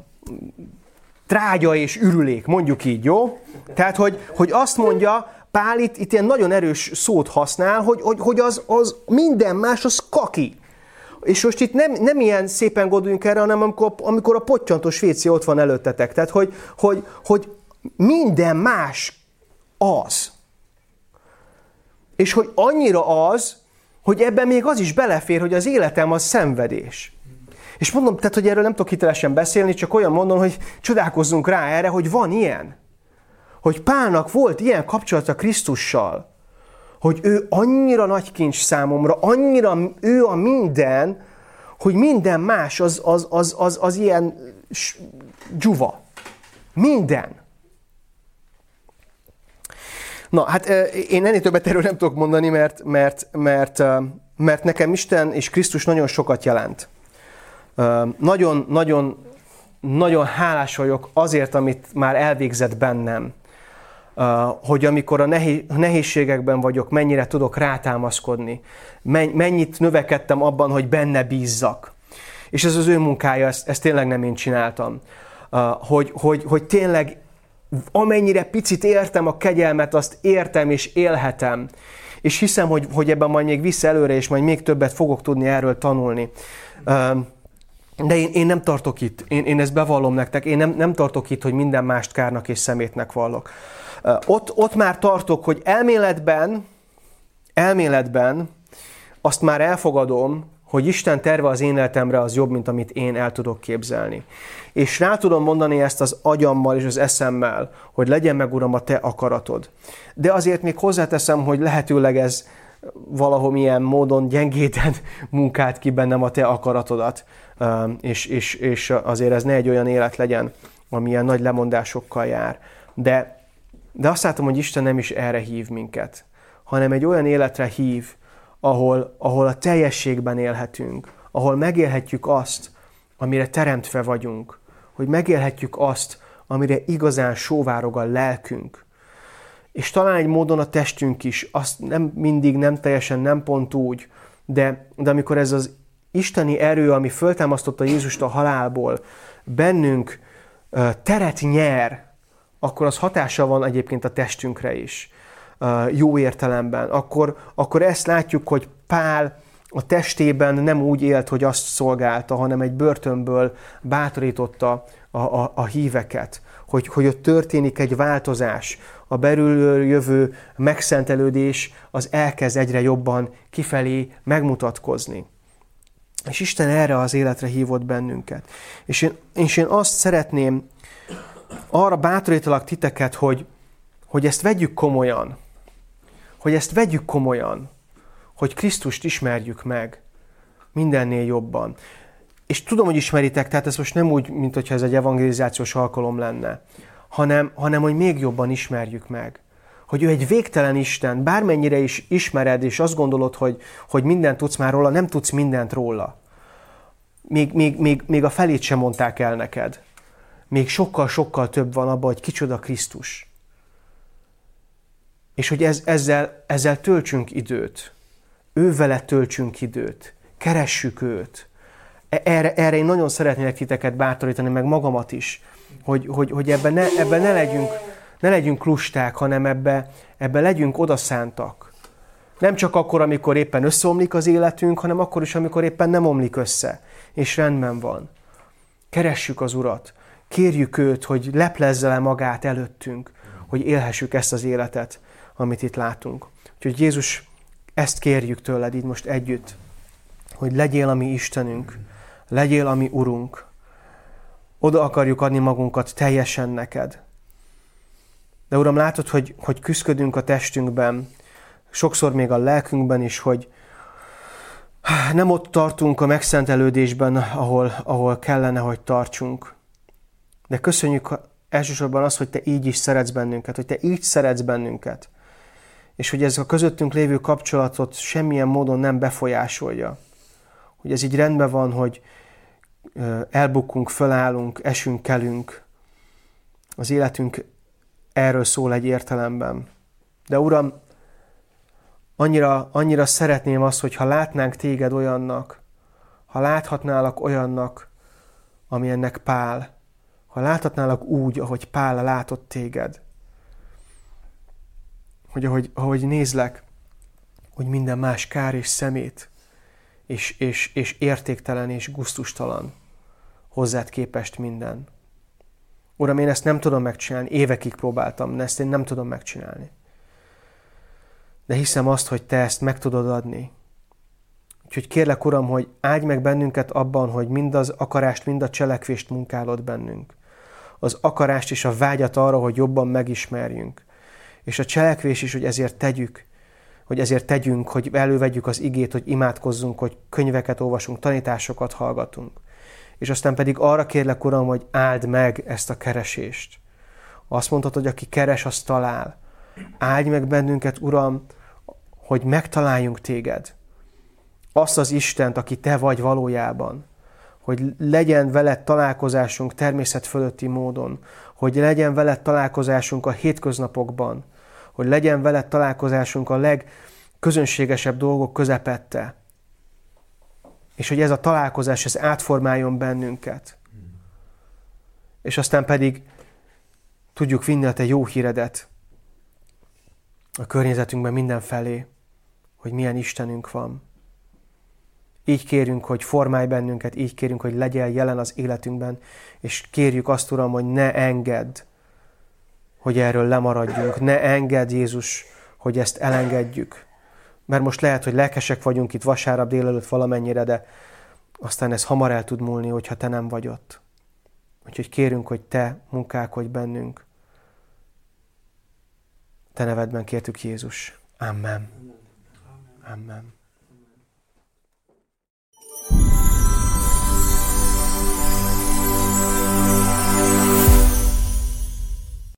S1: trágya és ürülék, mondjuk így, jó? Tehát, hogy, hogy azt mondja, Pál itt, itt ilyen nagyon erős szót használ, hogy, hogy, hogy az, az minden más, az kaki. És most itt nem, nem ilyen szépen gondoljunk erre, hanem amikor, amikor a pottyantós vécé ott van előttetek. Tehát, hogy, hogy, hogy minden más az. És hogy annyira az, hogy ebben még az is belefér, hogy az életem az szenvedés. És mondom, tehát, hogy erről nem tudok hitelesen beszélni, csak olyan mondom, hogy csodálkozzunk rá erre, hogy van ilyen. Hogy Pálnak volt ilyen kapcsolata Krisztussal, hogy ő annyira nagy kincs számomra, annyira ő a minden, hogy minden más az, az, az, az, az ilyen dzsuva. Minden. Na, hát én ennél többet erről nem tudok mondani, mert, mert, mert, mert nekem Isten és Krisztus nagyon sokat jelent. Nagyon, nagyon, nagyon hálás vagyok azért, amit már elvégzett bennem. Hogy amikor a nehézségekben vagyok, mennyire tudok rátámaszkodni. Mennyit növekedtem abban, hogy benne bízzak. És ez az ő munkája, ezt, ezt tényleg nem én csináltam. Hogy, hogy, hogy tényleg amennyire picit értem a kegyelmet, azt értem és élhetem. És hiszem, hogy, hogy ebben majd még vissza előre, és majd még többet fogok tudni erről tanulni. De én, én nem tartok itt, én, én ezt bevallom nektek, én nem, nem tartok itt, hogy minden mást kárnak és szemétnek vallok. Ott, ott már tartok, hogy elméletben, elméletben azt már elfogadom, hogy Isten terve az én életemre az jobb, mint amit én el tudok képzelni. És rá tudom mondani ezt az agyammal és az eszemmel, hogy legyen meg, Uram, a te akaratod. De azért még hozzáteszem, hogy lehetőleg ez valahol milyen módon gyengéden munkált ki bennem a te akaratodat. És, és, és azért ez ne egy olyan élet legyen, ami ilyen nagy lemondásokkal jár. De, de azt látom, hogy Isten nem is erre hív minket, hanem egy olyan életre hív, ahol, ahol a teljességben élhetünk, ahol megélhetjük azt, amire teremtve vagyunk, hogy megélhetjük azt, amire igazán sóvárog a lelkünk. És talán egy módon a testünk is, azt nem mindig, nem teljesen, nem pont úgy, de, de amikor ez az isteni erő, ami föltámasztotta Jézust a halálból, bennünk uh, teret nyer, akkor az hatással van egyébként a testünkre is, uh, jó értelemben. Akkor, akkor ezt látjuk, hogy Pál a testében nem úgy élt, hogy azt szolgálta, hanem egy börtönből bátorította a, a, a híveket, hogy, hogy ott történik egy változás, a belülről jövő megszentelődés az elkezd egyre jobban kifelé megmutatkozni. És Isten erre az életre hívott bennünket. És én, és én azt szeretném, arra bátorítalak titeket, hogy, hogy ezt vegyük komolyan. Hogy ezt vegyük komolyan. Hogy Krisztust ismerjük meg mindennél jobban. És tudom, hogy ismeritek, tehát ez most nem úgy, mint hogyha ez egy evangelizációs alkalom lenne, hanem, hanem hogy még jobban ismerjük meg. Hogy ő egy végtelen Isten, bármennyire is ismered, és azt gondolod, hogy, hogy mindent tudsz már róla, nem tudsz mindent róla. Még, még, még, még a felét sem mondták el neked. Még sokkal-sokkal több van abban, hogy kicsoda Krisztus. És hogy ez, ezzel, ezzel töltsünk időt. Ő vele töltsünk időt. Keressük őt. Erre, erre én nagyon szeretnélek titeket bátorítani, meg magamat is, hogy, hogy, hogy ebben, ne, ebben ne, legyünk, ne legyünk lusták, hanem ebben ebbe legyünk odaszántak. Nem csak akkor, amikor éppen összeomlik az életünk, hanem akkor is, amikor éppen nem omlik össze, és rendben van. Keressük az Urat, kérjük őt, hogy leplezze le magát előttünk, hogy élhessük ezt az életet, amit itt látunk. Úgyhogy Jézus, ezt kérjük tőled így most együtt, hogy legyél a mi Istenünk, legyél a mi Urunk. Oda akarjuk adni magunkat teljesen neked. De Uram, látod, hogy, hogy küszködünk a testünkben, sokszor még a lelkünkben is, hogy nem ott tartunk a megszentelődésben, ahol, ahol kellene, hogy tartsunk. De köszönjük elsősorban azt, hogy te így is szeretsz bennünket, hogy te így szeretsz bennünket. És hogy ez a közöttünk lévő kapcsolatot semmilyen módon nem befolyásolja. Hogy ez így rendben van, hogy elbukunk, fölállunk, esünk, kelünk. Az életünk erről szól egy értelemben. De Uram, annyira, annyira szeretném azt, hogyha látnánk téged olyannak, ha láthatnálak olyannak, ami ennek Pál, ha láthatnálak úgy, ahogy Pál látott téged, hogy ahogy, ahogy nézlek, hogy minden más kár és szemét, és, és, és értéktelen és gusztustalan, hozzád képest minden. Uram, én ezt nem tudom megcsinálni, évekig próbáltam, de ezt én nem tudom megcsinálni. De hiszem azt, hogy te ezt meg tudod adni. Úgyhogy kérlek, Uram, hogy áldj meg bennünket abban, hogy mind az akarást, mind a cselekvést munkálod bennünk. Az akarást és a vágyat arra, hogy jobban megismerjünk. És a cselekvés is, hogy ezért tegyük, hogy ezért tegyünk, hogy elővegyük az igét, hogy imádkozzunk, hogy könyveket olvasunk, tanításokat hallgatunk. És aztán pedig arra kérlek, Uram, hogy áld meg ezt a keresést. Azt mondtad, hogy aki keres, az talál. Áldj meg bennünket, Uram, hogy megtaláljunk téged. Azt az Istent, aki te vagy valójában. Hogy legyen veled találkozásunk természet fölötti módon. Hogy legyen veled találkozásunk a hétköznapokban. Hogy legyen veled találkozásunk a legközönségesebb dolgok közepette. És hogy ez a találkozás, ez átformáljon bennünket. És aztán pedig tudjuk vinni a te jó híredet a környezetünkben mindenfelé, hogy milyen Istenünk van. Így kérünk, hogy formálj bennünket, így kérünk, hogy legyél jelen az életünkben, és kérjük azt, Uram, hogy ne engedd, hogy erről lemaradjunk. Ne engedd, Jézus, hogy ezt elengedjük. Mert most lehet, hogy lelkesek vagyunk itt vasárnap délelőtt valamennyire, de aztán ez hamar el tud múlni, hogyha te nem vagy ott. Úgyhogy kérünk, hogy te munkálkodj bennünk. Te nevedben kértük, Jézus. Amen. Amen.